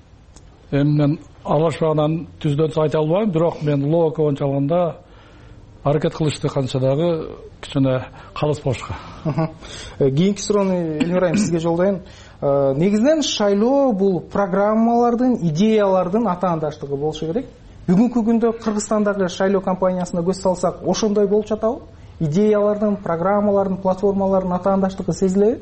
Мен алышпагандан түздөн айта албайм, бирок мен логика боюнча алганда аракет кылышты канча дагы кичине калыс болушка. Кийинки суроону Элмира айым сизге жолдойм. Негизинен шайлоо бул программалардын, идеялардын атаандаштыгы болушу керек. Бүгүнкү күндө Кыргызстандагы шайлоо кампаниясына көз салсак, ошондой болуп жатабы? Идеялардын, программалардын, платформалардын атаандаштыгы сезилеби?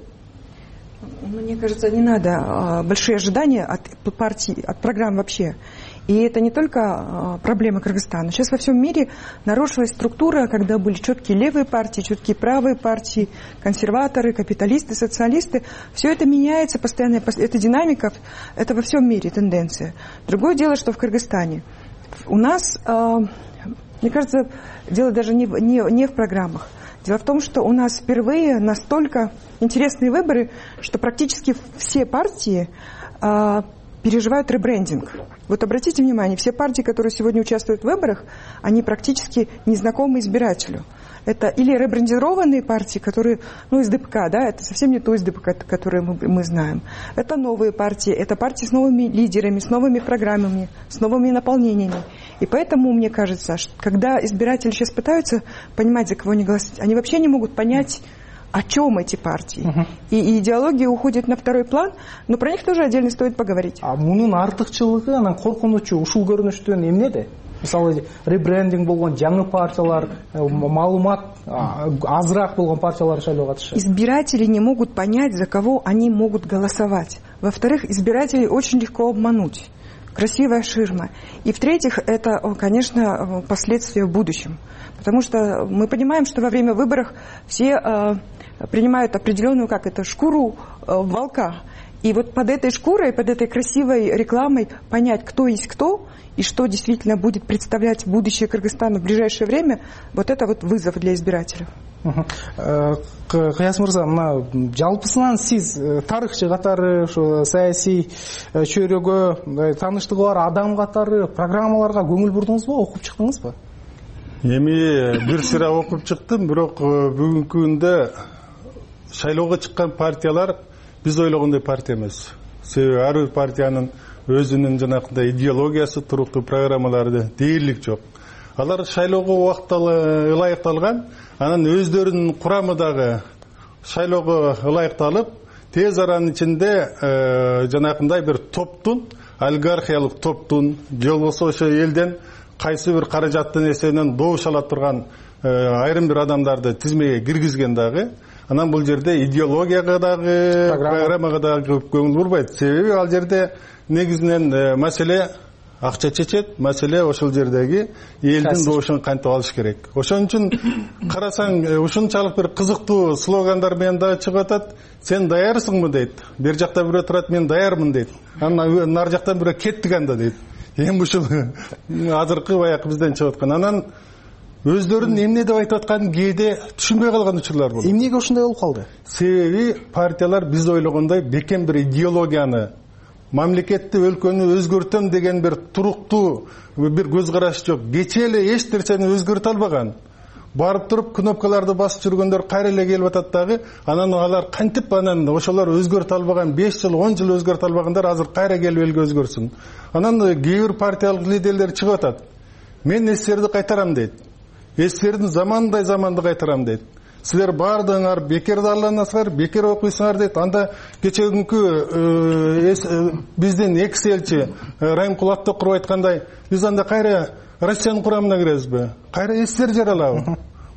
Мне кажется, не надо большие ожидания от партий, от программ вообще. И это не только проблема Кыргызстана. Сейчас во всем мире нарушилась структура, когда были четкие левые партии, четкие правые партии, консерваторы, капиталисты, социалисты. Все это меняется постоянно, это динамика, это во всем мире тенденция. Другое дело, что в Кыргызстане. У нас, мне кажется, дело даже не в программах. Дело в том, что у нас впервые настолько интересные выборы, что практически все партии переживают ребрендинг. Вот обратите внимание, все партии, которые сегодня участвуют в выборах, они практически незнакомы избирателю. Это или ребрендированные партии, которые, из ДПК, да, это совсем не то из ДПК, которые мы знаем. Это новые партии, это партии с новыми лидерами, с новыми программами, с новыми наполнениями. И поэтому, мне кажется, что когда избиратели сейчас пытаются понимать, за кого они голосуют, они вообще не могут понять, о чем эти партии. И идеология уходит на второй план, но про них тоже отдельно стоит поговорить. А мунун артыкчылыгы, анан коркунучу ушул көрүнүштөн эмнеде? Мисалы, ребрендинг болгон жаңы партиялар, маалымат азыраак болгон партиялар шайлоого катышат. Избиратели не могут понять, за кого они могут голосовать. Во-вторых, избирателей очень легко обмануть. Красивая ширма. И в-третьих, это, конечно, последствия в будущем. Потому что мы понимаем, что во время выборов все принимают определенную, шкуру волка. И вот под этой шкурой, под этой красивой рекламой понять, кто есть кто, и что действительно будет представлять будущее Кыргызстана в ближайшее время, вот это вот вызов для избирателей. Кыяс мырза, мына жалпысынан сиз тарыхчы катары, ушу саясий чөйрөгө тааныштыгы бар адам катары программаларга көңүл бурдуңузбу, окуп чыктыңызбы? Эми бир сыра окуп чыктым, бирок бүгүнкү күндө шайлоого чыккан партиялар биз ойлогондой партия эмес. Себеби ар бир партиянын өзүнүн жанакындай идеологиясы, туруктуу программалары дээрлик жок. Алар шайлоого убактылы ылайыкталган, анан өздөрүнүн курамы дагы шайлоого ылайыкталып, тез аранын ичинде жанакындай бир топтун, олигархиялык топтун, же болбосо ошо элден кайсы бир каражаттын эсебинен добуш ала турган айрым бир адамдарды тизмеге киргизген дагы. Анан бул жерде идеологияга дагы, программага дагы көп көңүл бурбайт. Себеби ал жерде негизинен маселе акча чечет, маселе ошол жердеги элдин добушун кантип алыш керек. Ошон үчүн карасаң, ушунчалык бир кызыктуу слогандар менен да чыгып атат. Сен даярсыңбы дейт. Бер жакта бирөө турат, мен даярмын дейт. Анан нар жактан бирөө кеттик анда дейт. Эми ушул азыркы баягы бизден чыгып аткан. Анан өздөрүн эмне деп айтып атканын кээде түшүнбөй калган учурлар болду. Эмнеге ошондой болуп калды? Себеби партиялар биз ойлогондой бекем бир идеологияны, мамлекетти, өлкөнү өзгөртөм деген бир туруктуу бир көз караш жок. Кечээ эле эч нерсени өзгөртө албаган. Барып туруп кнопкаларды басып жүргөндөр кайра эле келип атат дагы, анан алар кантип анан ошолор өзгөртө албаган, 5 жыл, 10 жыл өзгөртө албагандар азыр кайра келип элге өзгөрсүн. Анан кээ бир партиялык лидерлер чыгып атат. Мен эстерди кайтарам дейт. Эстердин заманды кайтарам дейт. Силер бардыңар бекер даарланасыңар, бекер окуйсуңар дейт. Анда кечеүнкү биздин экс-элчи Райымкул Аттокуров айткандай, биз анда кайра Россиянын курамына киребизби? Кайра эстер жаралабы?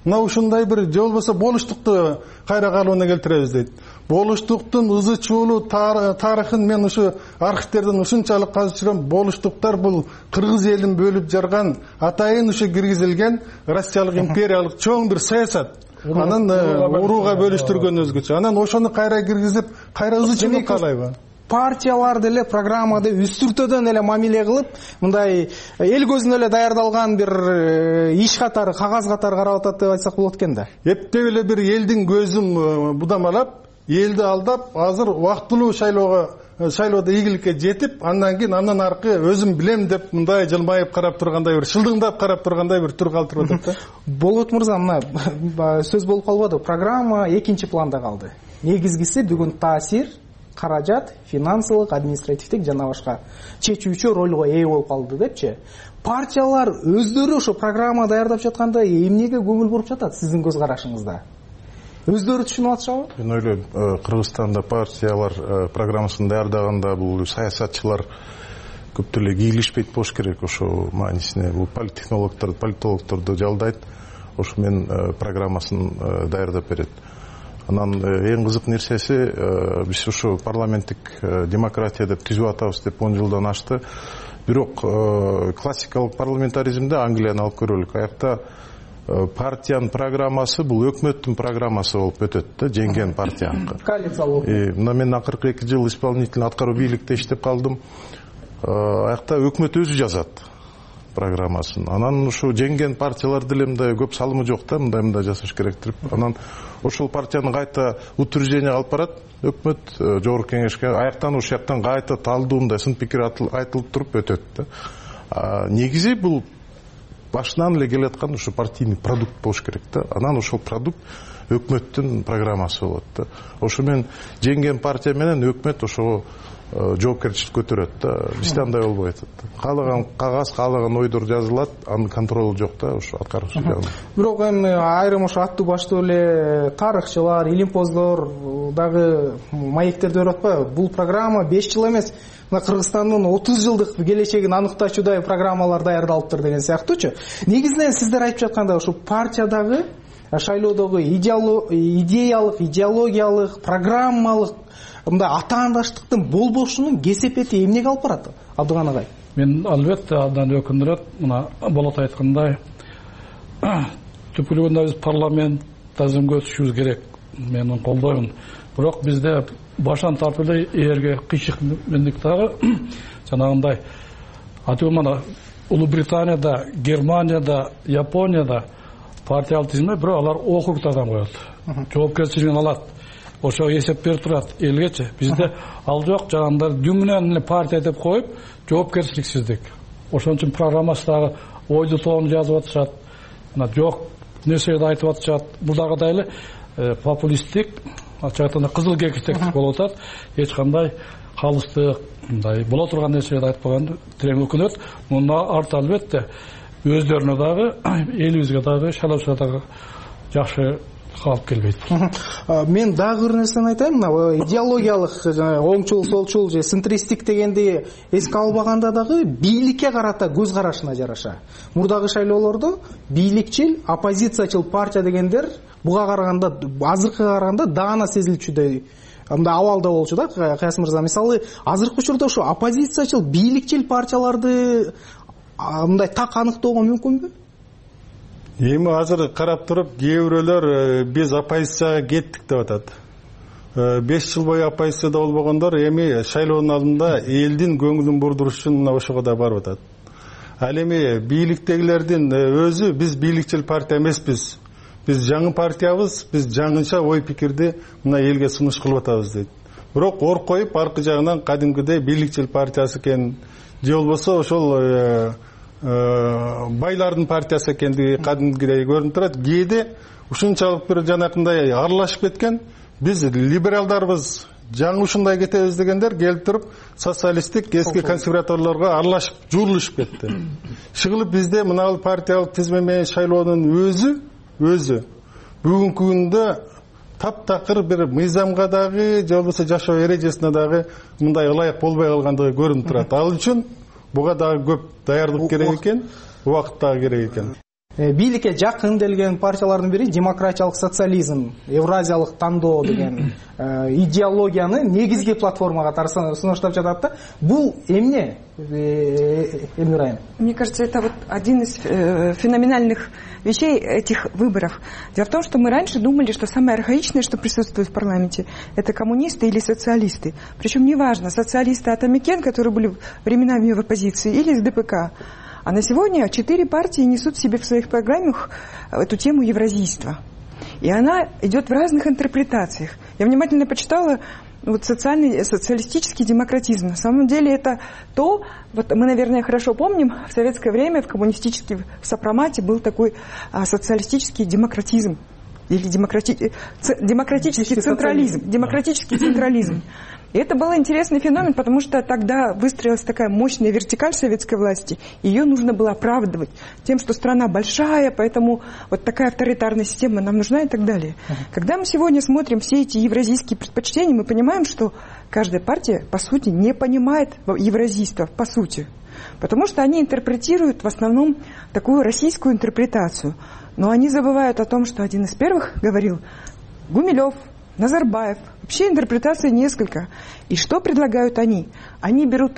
мына ушундай бир же болбосо болуштукту кайра калыбына келтиребиз дейт. Болуштуктун ызы чуулуу тарыхын мен ушу архивтерден ушунчалык казып жүрөм. Болуштуктар бул кыргыз элин бөлүп жарган, атайын ушу киргизилген Россиялык империялык чоң бир саясат. Анан урууга бөлүштүргөн өзгөчө. Анан ошону кайра киргизип, кайра ызы чуулуу каалайбы? Партиялар деле программада үстүртөдөн эле мамиле кылып, мындай эл көзүнө эле даярдалган бир иш катары, кагаз катары карап атат деп айтсак болот экен да. Эптеп эле бир элдин көзүн будамалап, элди алдап, азыр убактылуу шайлоодо ийгиликке жетип, андан кийин андан аркы өзүм билем деп мындай жылмайып карап тургандай бир, шылдыңдап карап тургандай бир тур калтырып атат да. Болот мырза, мына сөз болуп калбады. Программа экинчи планда калды. Негизгиси бүгүн таасир, каражат, финансылык, административдик жана башка чечүүчү ролго ээ болуп калды депчи. Партиялар өздөрү ошо программа даярдап жатканда эмнеге көңүл буруп жатат сиздин көз карашыңызда? Өздөрү түшүнүп атышабы? Мен ойлойм, Кыргызстанда партиялар программасын даярдаганда бул саясатчылар көп деле кийлишпейт болуш керек. Ошо маанисине бул политологдорду жалдайт, ошо мен программасын даярдап берет. Анан эң кызык нерсеси, биз ушу парламенттик демократия деп түзүп атабыз деп 10 жылдан ашты. Бирок классикалык парламентаризмде Англияны алып көрөлүк. Аякта партиянын программасы бул өкмөттүн программасы болуп өтөт да, жеңген партияныкы. Коалициялык. Мына мен акыркы 2 жыл исполнительный аткаруу бийликте иштеп калдым. Аякта өкмөт өзү жазат программасын. Анан ушу жеңген партиялар деле мындай көп салымы жок да, мындай жасаш керек деп. Анан ошол партияны кайта утверждение алып барат өкмөт жогорку кеңешке. Аяктан ошол жактан кайта талдуу мындай сын пикир айтылып туруп өтөт да. Негизи бул башынан эле келаткан ушу партийный продукт болуш керек да. Анан ошол продукт өкмөттүн программасы болот да. Ошо мен жеңген партия менен өкмөт ошо жоопкерчилик көтөрөт да. Бизде андай болбой атат. Каалаган кагаз, каалаган ойдор жазылат, анын контролу жок да ошо аткаруучу жагында. Бирок эми айрым ошо аттуу баштуу эле тарыхчылар, илимпоздор дагы маектерди берип атпайбы? Бул программа 5 жыл эмес, мына Кыргызстандын 30 жылдык келечегин аныктачудай программалар даярдалыптыр деген сыяктуучу. Негизинен сиздер айтып жатканда ошо партиядагы шайлоодогу идеялык, идеологиялык, программалык мындай атаандаштыктын болбошунун кесепети эмнеге алып барат, Абдыган агай? Мен албетте абдан өкүндүрөт. Мына Болот айткандай, түпкүлүгүндө биз парламентаризмге өтүшүбүз керек. Мен колдоймун. Бирок бизде башан тартып эле эрге кыйшык мендик дагы жанагындай атымана Улуу Британияда, Германияда, Японияда партиялык тизме, бирок алар округтардан коет. Жоопкерчилигин алат. Ошо эсеп берип турат элгечи. Бизде ал жок, жанагындай дүңүнөн эле партия деп коюп, жоопкерчиликсиздик. Ошон үчүн программасы дагы ойду тоонун жазып атышат. Мына жок нерселерди айтып атышат. Бурдагыдай эле популисттик, ачык айтканда кызыл кекиштик болуп атат. Эч кандай калыстык, мындай боло турган нерселерди айтпаган терең өкүнөт. Мунда арт албетте өздөрүнө дагы, элибизге дагы, шайлоочуларга дагы жакшы калып келбейт. Мен дагы бир нерсени айтайын. Мына идеологиялык, оңчул, солчул же центристик дегенди эске албаганда дагы бийликке карата көз карашына жараша. Мурдагы шайлоолордо бийликчил, оппозициячыл партия дегендер буга караганда, азыркыга караганда даана сезилчүдөй мындай абалда болчу да. Каясым мырза, мисалы, азыркы учурда ошо оппозициячыл, бийликчил партияларды мындай так аныктоого мүмкүнбү? Эми азыр карап туруп, кээ бирөөлөр биз оппозицияга кеттик деп атат. 5 жыл бою оппозицияда болбогондор эми шайлоонун алдында элдин көңүлүн бурдуруш үчүн мына ошого да барып атат. Ал эми бийликтегилердин өзү биз бийликчил партия эмеспиз. Биз жаңы партиябыз, биз жаңыча ой пикирди мына элге сунуш кылып атабыз дейт. Бирок ор коюп, аркы жагынан кадимкидей бийликчил партиясы экен, же болбосо ошол байлардын партиясы экендиги кадимгидей көрүнүп турат. Кээде ушунчалык бир жанакындай аралашып кеткен. Биз либералдарбыз, жаңы ушундай кетебиз дегендер келип туруп социалисттик эски консерваторлорго аралашып, жуурулушуп кетти. Шыгылып бизде мына партиялык тизме менен шайлоонун өзү бүгүнкү күндө таптакыр бир мыйзамга дагы, же болбосо жашоо эрежесине дагы мындай ылайык болбой калгандыгы көрүнүп турат. Ал үчүн буга дагы көп даярдык керек экен, убакыт дагы керек экен. бийликке жакын делген партиялардын бири демократиялык социализм, евразиялык тандоо деген идеологияны негизги платформага сунуштап жатат да. Бул эмне, Эльмира? Мне кажется, это вот один из феноменальных вещей этих выборов. Дело в том, что мы раньше думали, что самое архаичное, что присутствует в парламенте, это коммунисты или социалисты. Причем неважно, социалисты от Амикен, которые были временами в оппозиции, или из ДПК. А на сегодня 4 партии несут в себе в своих программах эту тему евразийства. И она идет в разных интерпретациях. Я внимательно почитала вот социалистический демократизм. На самом деле это то, вот мы, наверное, хорошо помним, в советское время в коммунистическом сопромате был такой социалистический демократизм. Или демократический централизм. И это был интересный феномен, потому что тогда выстроилась такая мощная вертикаль советской власти. Ее нужно было оправдывать тем, что страна большая, поэтому вот такая авторитарная система нам нужна и так далее. Когда мы сегодня смотрим все эти евразийские предпочтения, мы понимаем, что каждая партия, по сути, не понимает евразийства, по сути. Потому что они интерпретируют в основном такую российскую интерпретацию. Но они забывают о том, что один из первых говорил Гумилев, Назарбаев. Вообще интерпретаций несколько. И что предлагают они? Они берут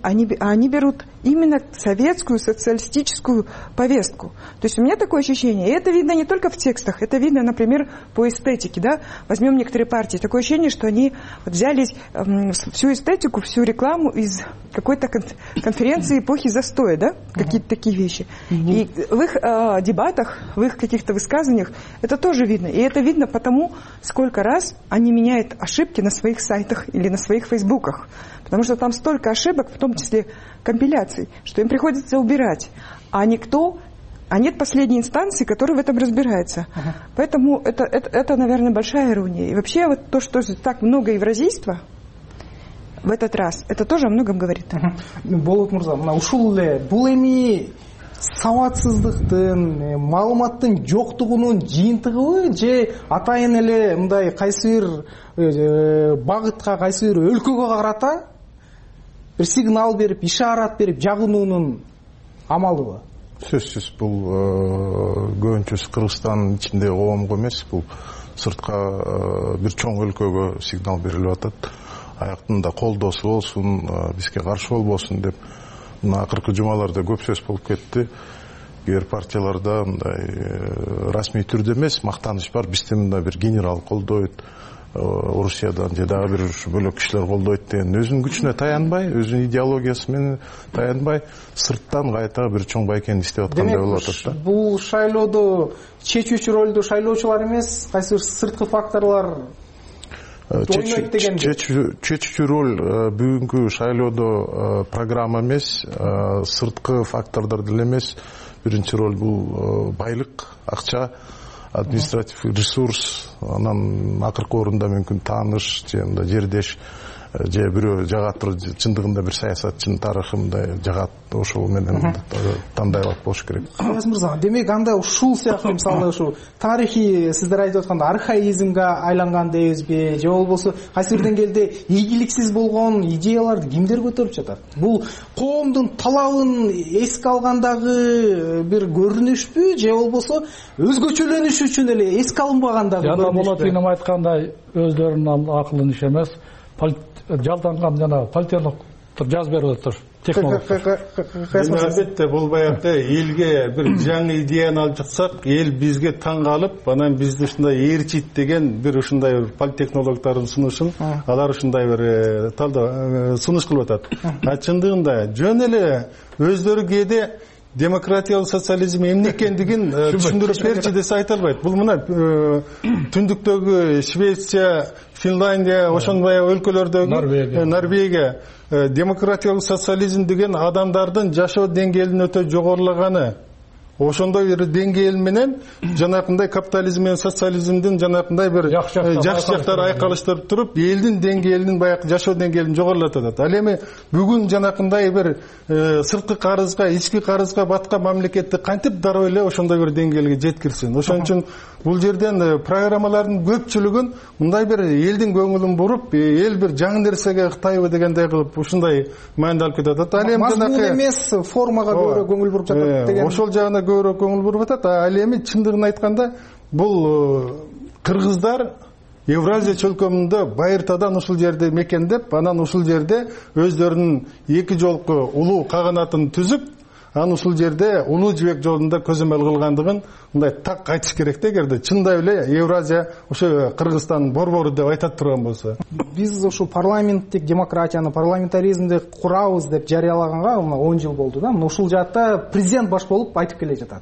именно советскую социалистическую повестку. То есть у меня такое ощущение, и это видно не только в текстах, это видно, например, по эстетике. Да? Возьмем некоторые партии. Такое ощущение, что они взяли всю эстетику, всю рекламу из какой-то конференции эпохи застоя, да? Какие-то такие вещи. И в их дебатах, в их каких-то высказываниях это тоже видно. И это видно потому, сколько раз они меняют ошибки на своих сайтах или на своих фейсбуках. Потому что там столько ошибок, в том числе компиляций, что им приходится убирать. А нет последней инстанции, которая в этом разбирается. Поэтому это, наверное, большая ирония. И вообще вот то, что так много евразийства в этот раз, это тоже о многом говорит. Болот Мурза, ушул эле бул эми сабатсыздыктын, маалыматтын жоктугунун жыйынтыгыбы же атайын эле мындай кайсы бир багытка, кайсы бир өлкөгө карата бир сигнал берип, ишарат берип жагынуунун амалыбы? Сөзсүз бул көбүнчөсү Кыргызстандын ичиндеги коомго эмес, бул сыртка бир чоң өлкөгө сигнал берилип атат. Аяктында колдоосу болсун, бизге каршы болбосун деп. Мына акыркы жумаларда көп сөз болуп кетти. Кээ бир партияларда мындай расмий түрдө эмес, мактаныш бар, бизде мындай бир генерал колдойт, Орусиядан же дагы бир бөлөк кишилер колдойт деген өзүнүн күчүнө таянбай, өзүнүн идеологиясы менен таянбай, сырттан кайта бир чоң байкени иштеп аткандай болуп атат да. Бул шайлоодо чечүүчү ролду шайлоочулар эмес, кайсы бир сырткы факторлор чечүүчү роль бүгүнкү шайлоодо программа эмес, сырткы фактордор деле эмес. Биринчи роль бул байлык, акча, административ ресурс, анан акыркы орунда мүмкүн тааныш же жердеш же бирөө жагат, чындыгында бир саясатчынын тарыхы мындай жагат, ошол менен тандайлап болуш керек. Абаз мырза, демек анда ушул сыяктуу мисалы ушу тарыхый сиздер айтып атканда архаизмге айланган дейбизби, же болбосо кайсы бир деңгээлде ийгиликсиз болгон идеяларды кимдер көтөрүп жатат? Бул коомдун талабын эске алгандагы бир көрүнүшпү, же болбосо өзгөчөлөнүш үчүн эле эске алынбагандагы көрүнүшпү? Жана Болот Ийным айткандай, өздөрүнүн акылын иш эмес, жалданган жана политехнологдор жазып берип атат. Албетте бул баягы элге бир жаңы идеяны алып чыксак, эл бизге таң калып, анан бизди ушундай ээрчийт деген бир ушундай политехнологдордун сунушун алар ушундай бир сунуш кылып атат. А чындыгында жөн эле өздөрү кээде демократиялык социализм эмне экендигин түшүндүрүп берчи десе айта албайт. Бул мына түндүктөгү Швеция, Финляндия, ошондой өлкөлөрдөгү Норвегия демократиялык социализм деген адамдардын жашоо деңгээлинин өтө жогорулаганы. Ошондой бир деңгээл менен жанакындай капитализм менен социализмдин жанакындай бир жакшы жактары айкалыштырып туруп, элдин деңгээлинин баягы жашоо деңгээлин жогорулатып атат. Ал эми бүгүн жанакындай бир сырткы карызга, ички карызга баткан мамлекетти кантип дароо эле ошондой бир деңгээлге жеткирсин? Ошон үчүн бул жерден программалардын көпчүлүгүн мындай бир элдин көңүлүн буруп, эл бир жаңы нерсеге ыктайбы дегендей кылып ушундай маанилүү алып кетип атат. Ал эми жанакы эмес формага көбүрөөк көңүл буруп жатат деген. Ошол жагына көбүрөөк көңүл буруп атат. Ал эми чындыгын айтканда бул кыргыздар Евразия чөлкөмүндө байыртадан ушул жерде мекендеп, анан ушул жерде өздөрүнүн эки жолку улуу каганатын түзүп, анан ушул жерде улуу жибек жолунда көзөмөл кылгандыгын мындай так айтыш керек да, эгерде чындап эле Евразия ошо Кыргызстан борбору деп айтат турган болсо. Биз ушул парламенттик демократияны, парламентаризмди курабыз деп жарыялаганга 10 жыл болду да. Ушул жаатта президент баш болуп айтып келе жатат.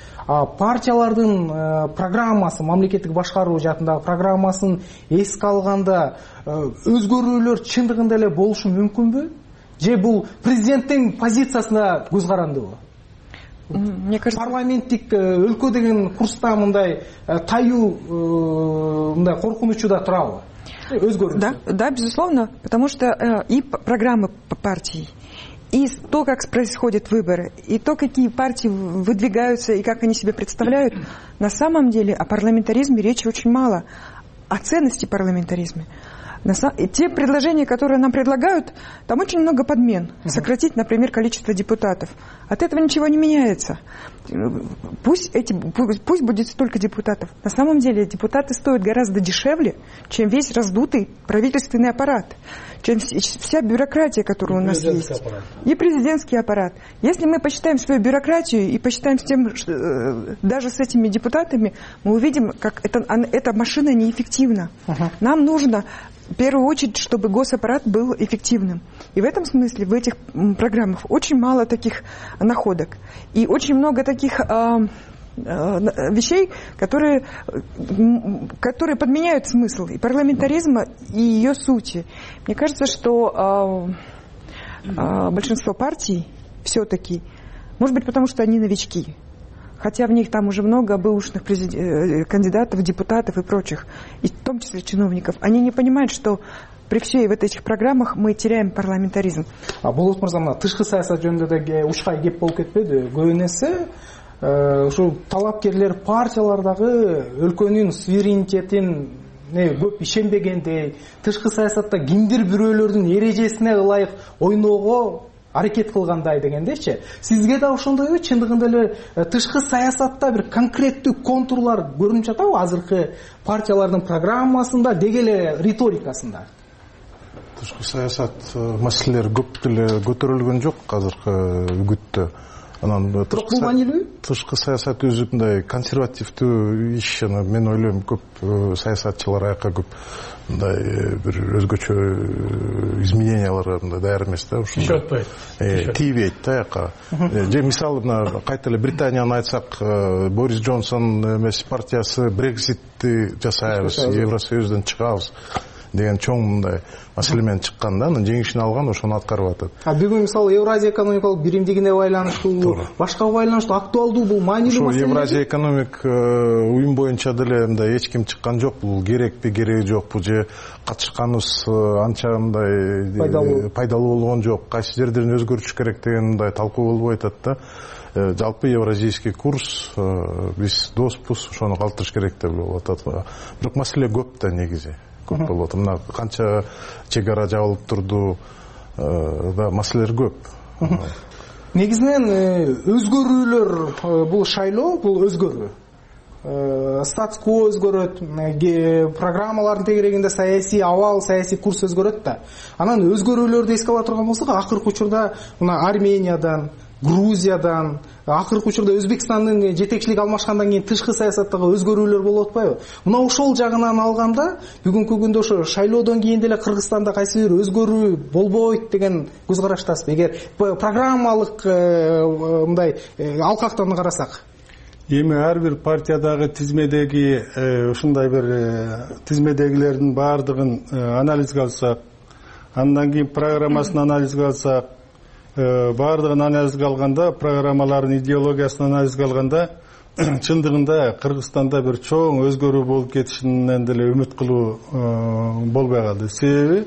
Партиялардын программасы, мамлекеттик башкаруу жаатындагы программасын эске алганда өзгөрүүлөр чындыгында эле болушу мүмкүнбү? Же бул президенттин позициясына көз карандыбы? Мне кажется, парламенттик өлкө деген курста мындай таюу, мындай коркунучу да турабы? Өзгөрүү. Да, безусловно, потому что и программы партий, и то, как происходят выборы, и то, какие партии выдвигаются, и как они себя представляют, на самом деле о парламентаризме речи очень мало, о ценности парламентаризма. Те предложения, которые нам предлагают, там очень много подмен. Сократить, например, количество депутатов. От этого ничего не меняется. Пусть будет столько депутатов. На самом деле депутаты стоят гораздо дешевле, чем весь раздутый правительственный аппарат, чем вся бюрократия, которая у нас есть. И президентский аппарат. Если мы посчитаем свою бюрократию и посчитаем с тем, даже с этими депутатами, мы увидим, как эта машина неэффективна. Нам нужно в первую очередь, чтобы госаппарат был эффективным. И в этом смысле в этих программах очень мало таких находок. И очень много таких вещей, которые подменяют смысл и парламентаризма, и ее сути. Мне кажется, что большинство партий все-таки, может быть, потому что они новички, хотя в них там уже много бывших кандидатов, депутатов и прочих, и в том числе чиновников, они не понимают, что при всей вот этих программах мы теряем парламентаризм. Болот мырза, мына тышкы саясат жөнүндө да ушкай кеп болуп кетпеди? Көбүнесе ушул талапкерлер партиялардагы өлкөнүн суверенитетин көп ишенбегендей, тышкы саясатта кимдир бирөөлөрдүн эрежесине ылайык ойноого аракет кылгандай дегендейчи. Сизге да ошондойбу? Чындыгында эле тышкы саясатта бир конкреттүү контурлар көрүнүп жатабы азыркы партиялардын программасында, деги эле риторикасында? Тышкы саясат маселелери көп деле көтөрүлгөн жок азыркы үгүттө. Анан тышкы саясат өзү мындай консервативдүү иш, мен ойлойм көп саясатчылар аяка көп мындай бир өзгөчө измененияларга мындай даяр эмес да, ушундай тийбейт да аяка. Же мисалы мына кайта эле Британияны айтсак, Борис Джонсон эмес партиясы Брекситти жасайбыз, Евросоюздон чыгабыз деген чоң мындай маселе менен чыккан да, анын жеңишин алган, ошону аткарып атат. Бүгүн мисалы Евразия экономикалык биримдигине байланыштуу, башка байланыштуу актуалдуу, бул маанилүү маселе. Евразия экономик уюм боюнча деле мындай эч ким чыккан жок, бул керекпи, кереги жокпу, же катышканыбыз анча мындай пайдалуу болгон жок, кайсы жерлерин өзгөртүш керек деген мындай талкуу болбой атат да. Жалпы евразийский курс, биз доспуз, ошону калтырыш керек деп болуп атат. Бирок маселе көп да негизи. Көп болот. Мына канча чек ара жабылып турду, да маселелер көп. Негизинен өзгөрүүлөр, бул шайлоо, бул өзгөрүү. Статус-кво өзгөрөт, программалардын тегерегинде саясий абал, саясий курс өзгөрөт да. Анан өзгөрүүлөрдү эске ала турган болсок, акыркы учурда мына Армениядан, Грузиядан, акыркы учурда Өзбекстандын жетекчилиги алмашкандан кийин тышкы саясаттагы өзгөрүүлөр болуп атпайбы? Мына ошол жагынан алганда, бүгүнкү күндө ошо шайлоодон кийин деле Кыргызстанда кайсы бир өзгөрүү болбойт деген көз караштасызбы? Эгер программалык мындай алкактан карасак. Эми ар бир партиядагы тизмедеги ушундай бир тизмедегилердин баардыгын анализге алсак, андан кийин программасын анализге алсак, баардыгын анализге алганда, программалардын идеологиясын анализге алганда, чындыгында Кыргызстанда бир чоң өзгөрүү болуп кетишинен деле үмүт кылуу болбой калды. Себеби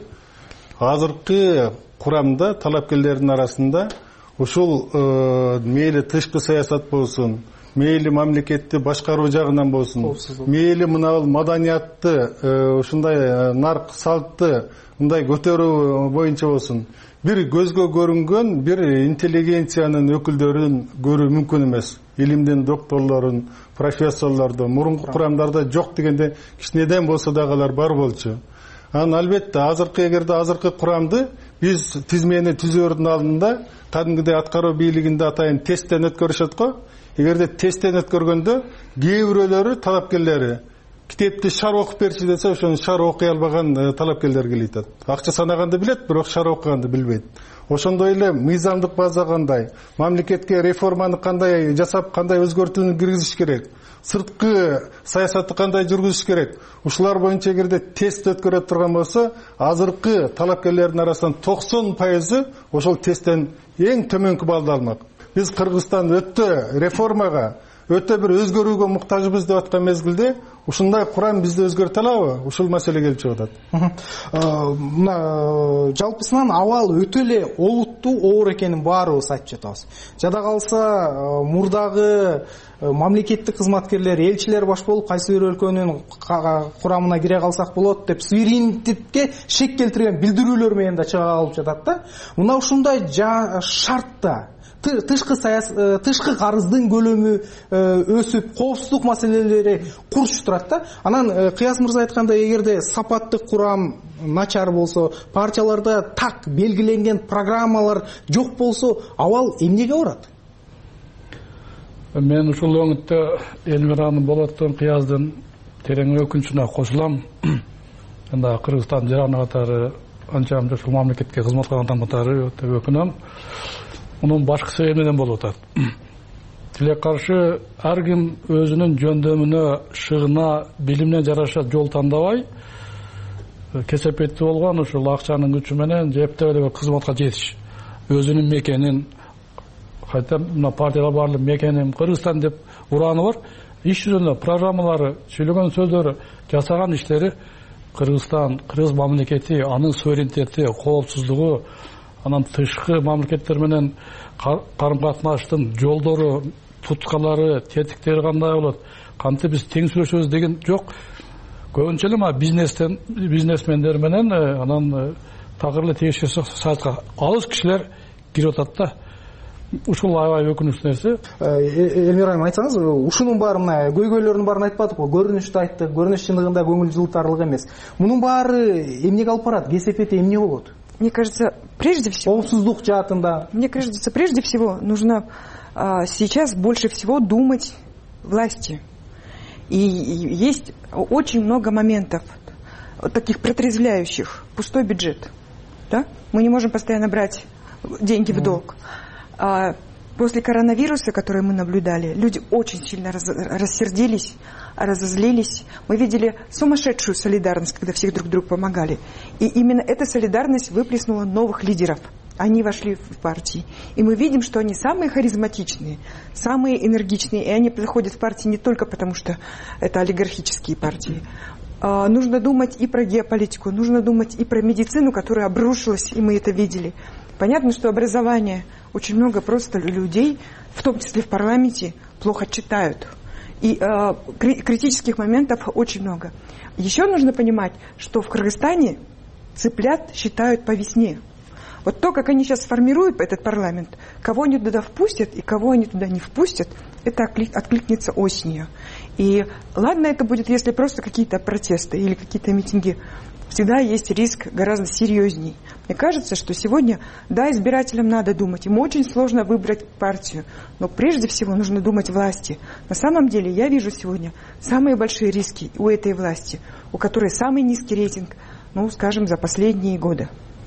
азыркы курамда талапкерлердин арасында ушул мейли тышкы саясат болсун, мейли мамлекетти башкаруу жагынан болсун, мейли мына маданиятты, ушундай нарк салтты мындай көтөрүү боюнча болсун, бир көзгө көрүнгөн бир интеллигенциянын өкүлдөрүн көрүү мүмкүн эмес. илимдин докторлорун, профессорлорду мурунку курамдарда жок дегенде кичинеден болсо дагы алар бар болчу. Анан албетте эгерде азыркы курамды биз тизмени түзөөрдүн алдында кадимгидей аткаруу бийлигинде атайын тесттен өткөрүшөт го. Эгерде тесттен өткөргөндө кээ бирөөлөрү талапкерлери китепти шар окуп берчи десе, ошону шар окуй албаган талапкерлер келип атат. Акча санаганды билет, бирок шар окуганды билбейт. Ошондой эле мыйзамдык база кандай, мамлекетке реформаны кандай жасап, кандай өзгөртүүнү киргизиш керек, сырткы саясатты кандай жүргүзүш керек. Ушулар боюнча эгерде тест өткөрө турган болсо, азыркы талапкерлердин арасынан 90% ошол тесттен эң төмөнкү баллды алмак. Биз Кыргызстан өтө реформага, өтө бир өзгөрүүгө муктажбыз деп аткан мезгилде ушундай курам бизди өзгөртө алабы? Ушул маселе келип чыгып атат. Мына жалпысынан абал өтө эле олуттуу оор экенин баарыбыз айтып жатабыз. Жада калса мурдагы мамлекеттик кызматкерлер, элчилер баш болуп кайсы бир өлкөнүн курамына кире калсак болот деп суверенитетке шек келтирген билдирүүлөр менен да чыга калып жатат да. Мына ушундай шартта тышкы карыздын көлөмү өсүп, коопсуздук маселелери курчуп турат да. Анан Кыяз мырза айткандай, эгерде сапаттык курам начар болсо, партияларда так белгиленген программалар жок болсо, абал эмнеге барат? Мен ушул өңүттө Элмиранын Болоттун, Кыяздын терең өкүнүчүнө кошулам. Анда Кыргызстан жараны катары анча-мынча ушул мамлекетке кызмат кылган адам катары өтө өкүнөм. Мунун башкысы эмнеден болуп атат? Тилек каршы ар ким өзүнүн жөндөмүнө, шыгына, билимине жараша жол тандабай, кесепетти болгон ушул акчанын күчү менен жептеп эле кызматка жетиш. Өзүнүн мекенин, кайта мына партиялар баардык мекеним Кыргызстан деп ураны бар. Иш жүзүндө программалары, сүйлөгөн сөздөрү, жасаган иштери Кыргызстан, Кыргыз мамлекети, анын суверенитети, коопсуздугу, анан тышкы мамлекеттер менен карым-катнаштын жолдору, туткалары, тетиктери кандай болот, кантип биз тең сүйлөшөбүз деген жок. Көбүнчө эле бизнесмендер менен анан такыр эле тиешеси сайтка алыс кишилер кирип атат да. Ушул аябай өкүнүчтүү нерсе. Элмира айым, айтсаңыз, ушунун баары мына көйгөйлөрдүн баарын айтпадык го, көрүнүштү айттык, көрүнүш чындыгында көңүл жылытарлык эмес. Мунун баары эмнеге алып барат? Кесепети эмне болот? Мне кажется, прежде всего... Коопсуздук жаатында. Мне кажется, прежде всего нужно сейчас больше всего думать власти. И есть очень много моментов таких протрезвляющих. Пустой бюджет. Да? Мы не можем постоянно брать деньги в долг. После коронавируса, который мы наблюдали, люди очень сильно рассердились, разозлились. Мы видели сумасшедшую солидарность, когда все друг другу помогали. И именно эта солидарность выплеснула новых лидеров. Они вошли в партии. И мы видим, что они самые харизматичные, самые энергичные. И они приходят в партии не только потому, что это олигархические партии. Нужно думать и про геополитику, нужно думать и про медицину, которая обрушилась, и мы это видели. Понятно, что образование, очень много просто людей, в том числе в парламенте, плохо читают. И критических моментов очень много. Еще нужно понимать, что в Кыргызстане цыплят считают по весне. Вот то, как они сейчас сформируют этот парламент, кого они туда впустят и кого они туда не впустят, это откликнется осенью. И ладно, это будет, если просто какие-то протесты или какие-то митинги. Всегда есть риск гораздо серьезней. Мне кажется, что сегодня, да, избирателям надо думать. Им очень сложно выбрать партию. Но прежде всего нужно думать власти. На самом деле я вижу сегодня самые большие риски у этой власти, у которой самый низкий рейтинг, ну, скажем, за последние годы.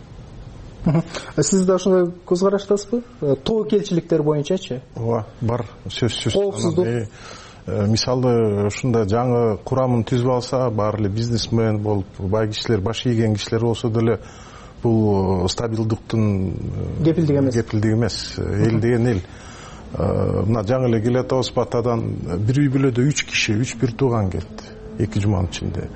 Сиз да ушундай көз караштасызбы? Тобокелчиликтер боюнчачы? Ооба, бар, сөзсүз. Коопсуздук. Мисалы ушундай жаңы курамын түзүп алса, баары эле бизнесмен болуп, бай кишилер, баш ийген кишилер болсо деле бул стабилдыктын кепилдиги эмес. Эл деген эл. Мына жаңы эле келе атабыз Батадан бир үй бүлөдө 3 киши, 3 бир тууган кетти 2 жуманын ичинде.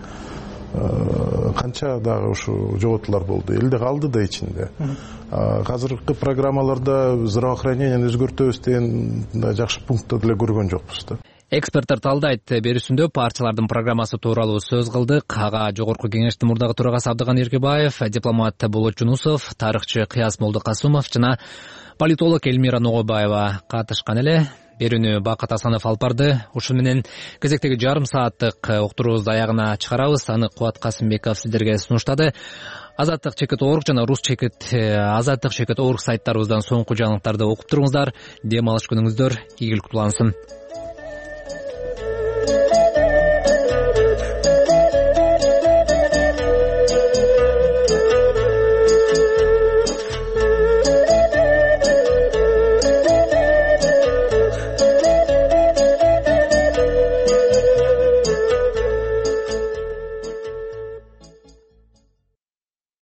Канча дагы ушу жоготуулар болду, элде калды да ичинде. Азыркы программаларда здравоохранениени өзгөртөбүз деген жакшы пунктты деле көргөн жокпуз да. Эксперттер талдайт берүүсүндө партиялардын программасы тууралуу сөз кылдык. Ага жогорку кеңештин мурдагы төрагасы Абдыган Эркебаев, дипломат Болот Жунусов, тарыхчы Кыяз Молдокасымов жана политолог Элмира Ногобаева катышкан эле. берүүнү Бакыт Асанов алып барды. Ушун менен кезектеги жарым сааттык уктуруубузду аягына чыгарабыз. Аны Кубат Касымбеков сиздерге сунуштады. Азаттык чекит орг жана рус чекит азаттык чекит орг сайттарыбыздан соңку жаңылыктарды окуп туруңуздар. Дем алыш күнүңүздөр ийгиликтүү улансын.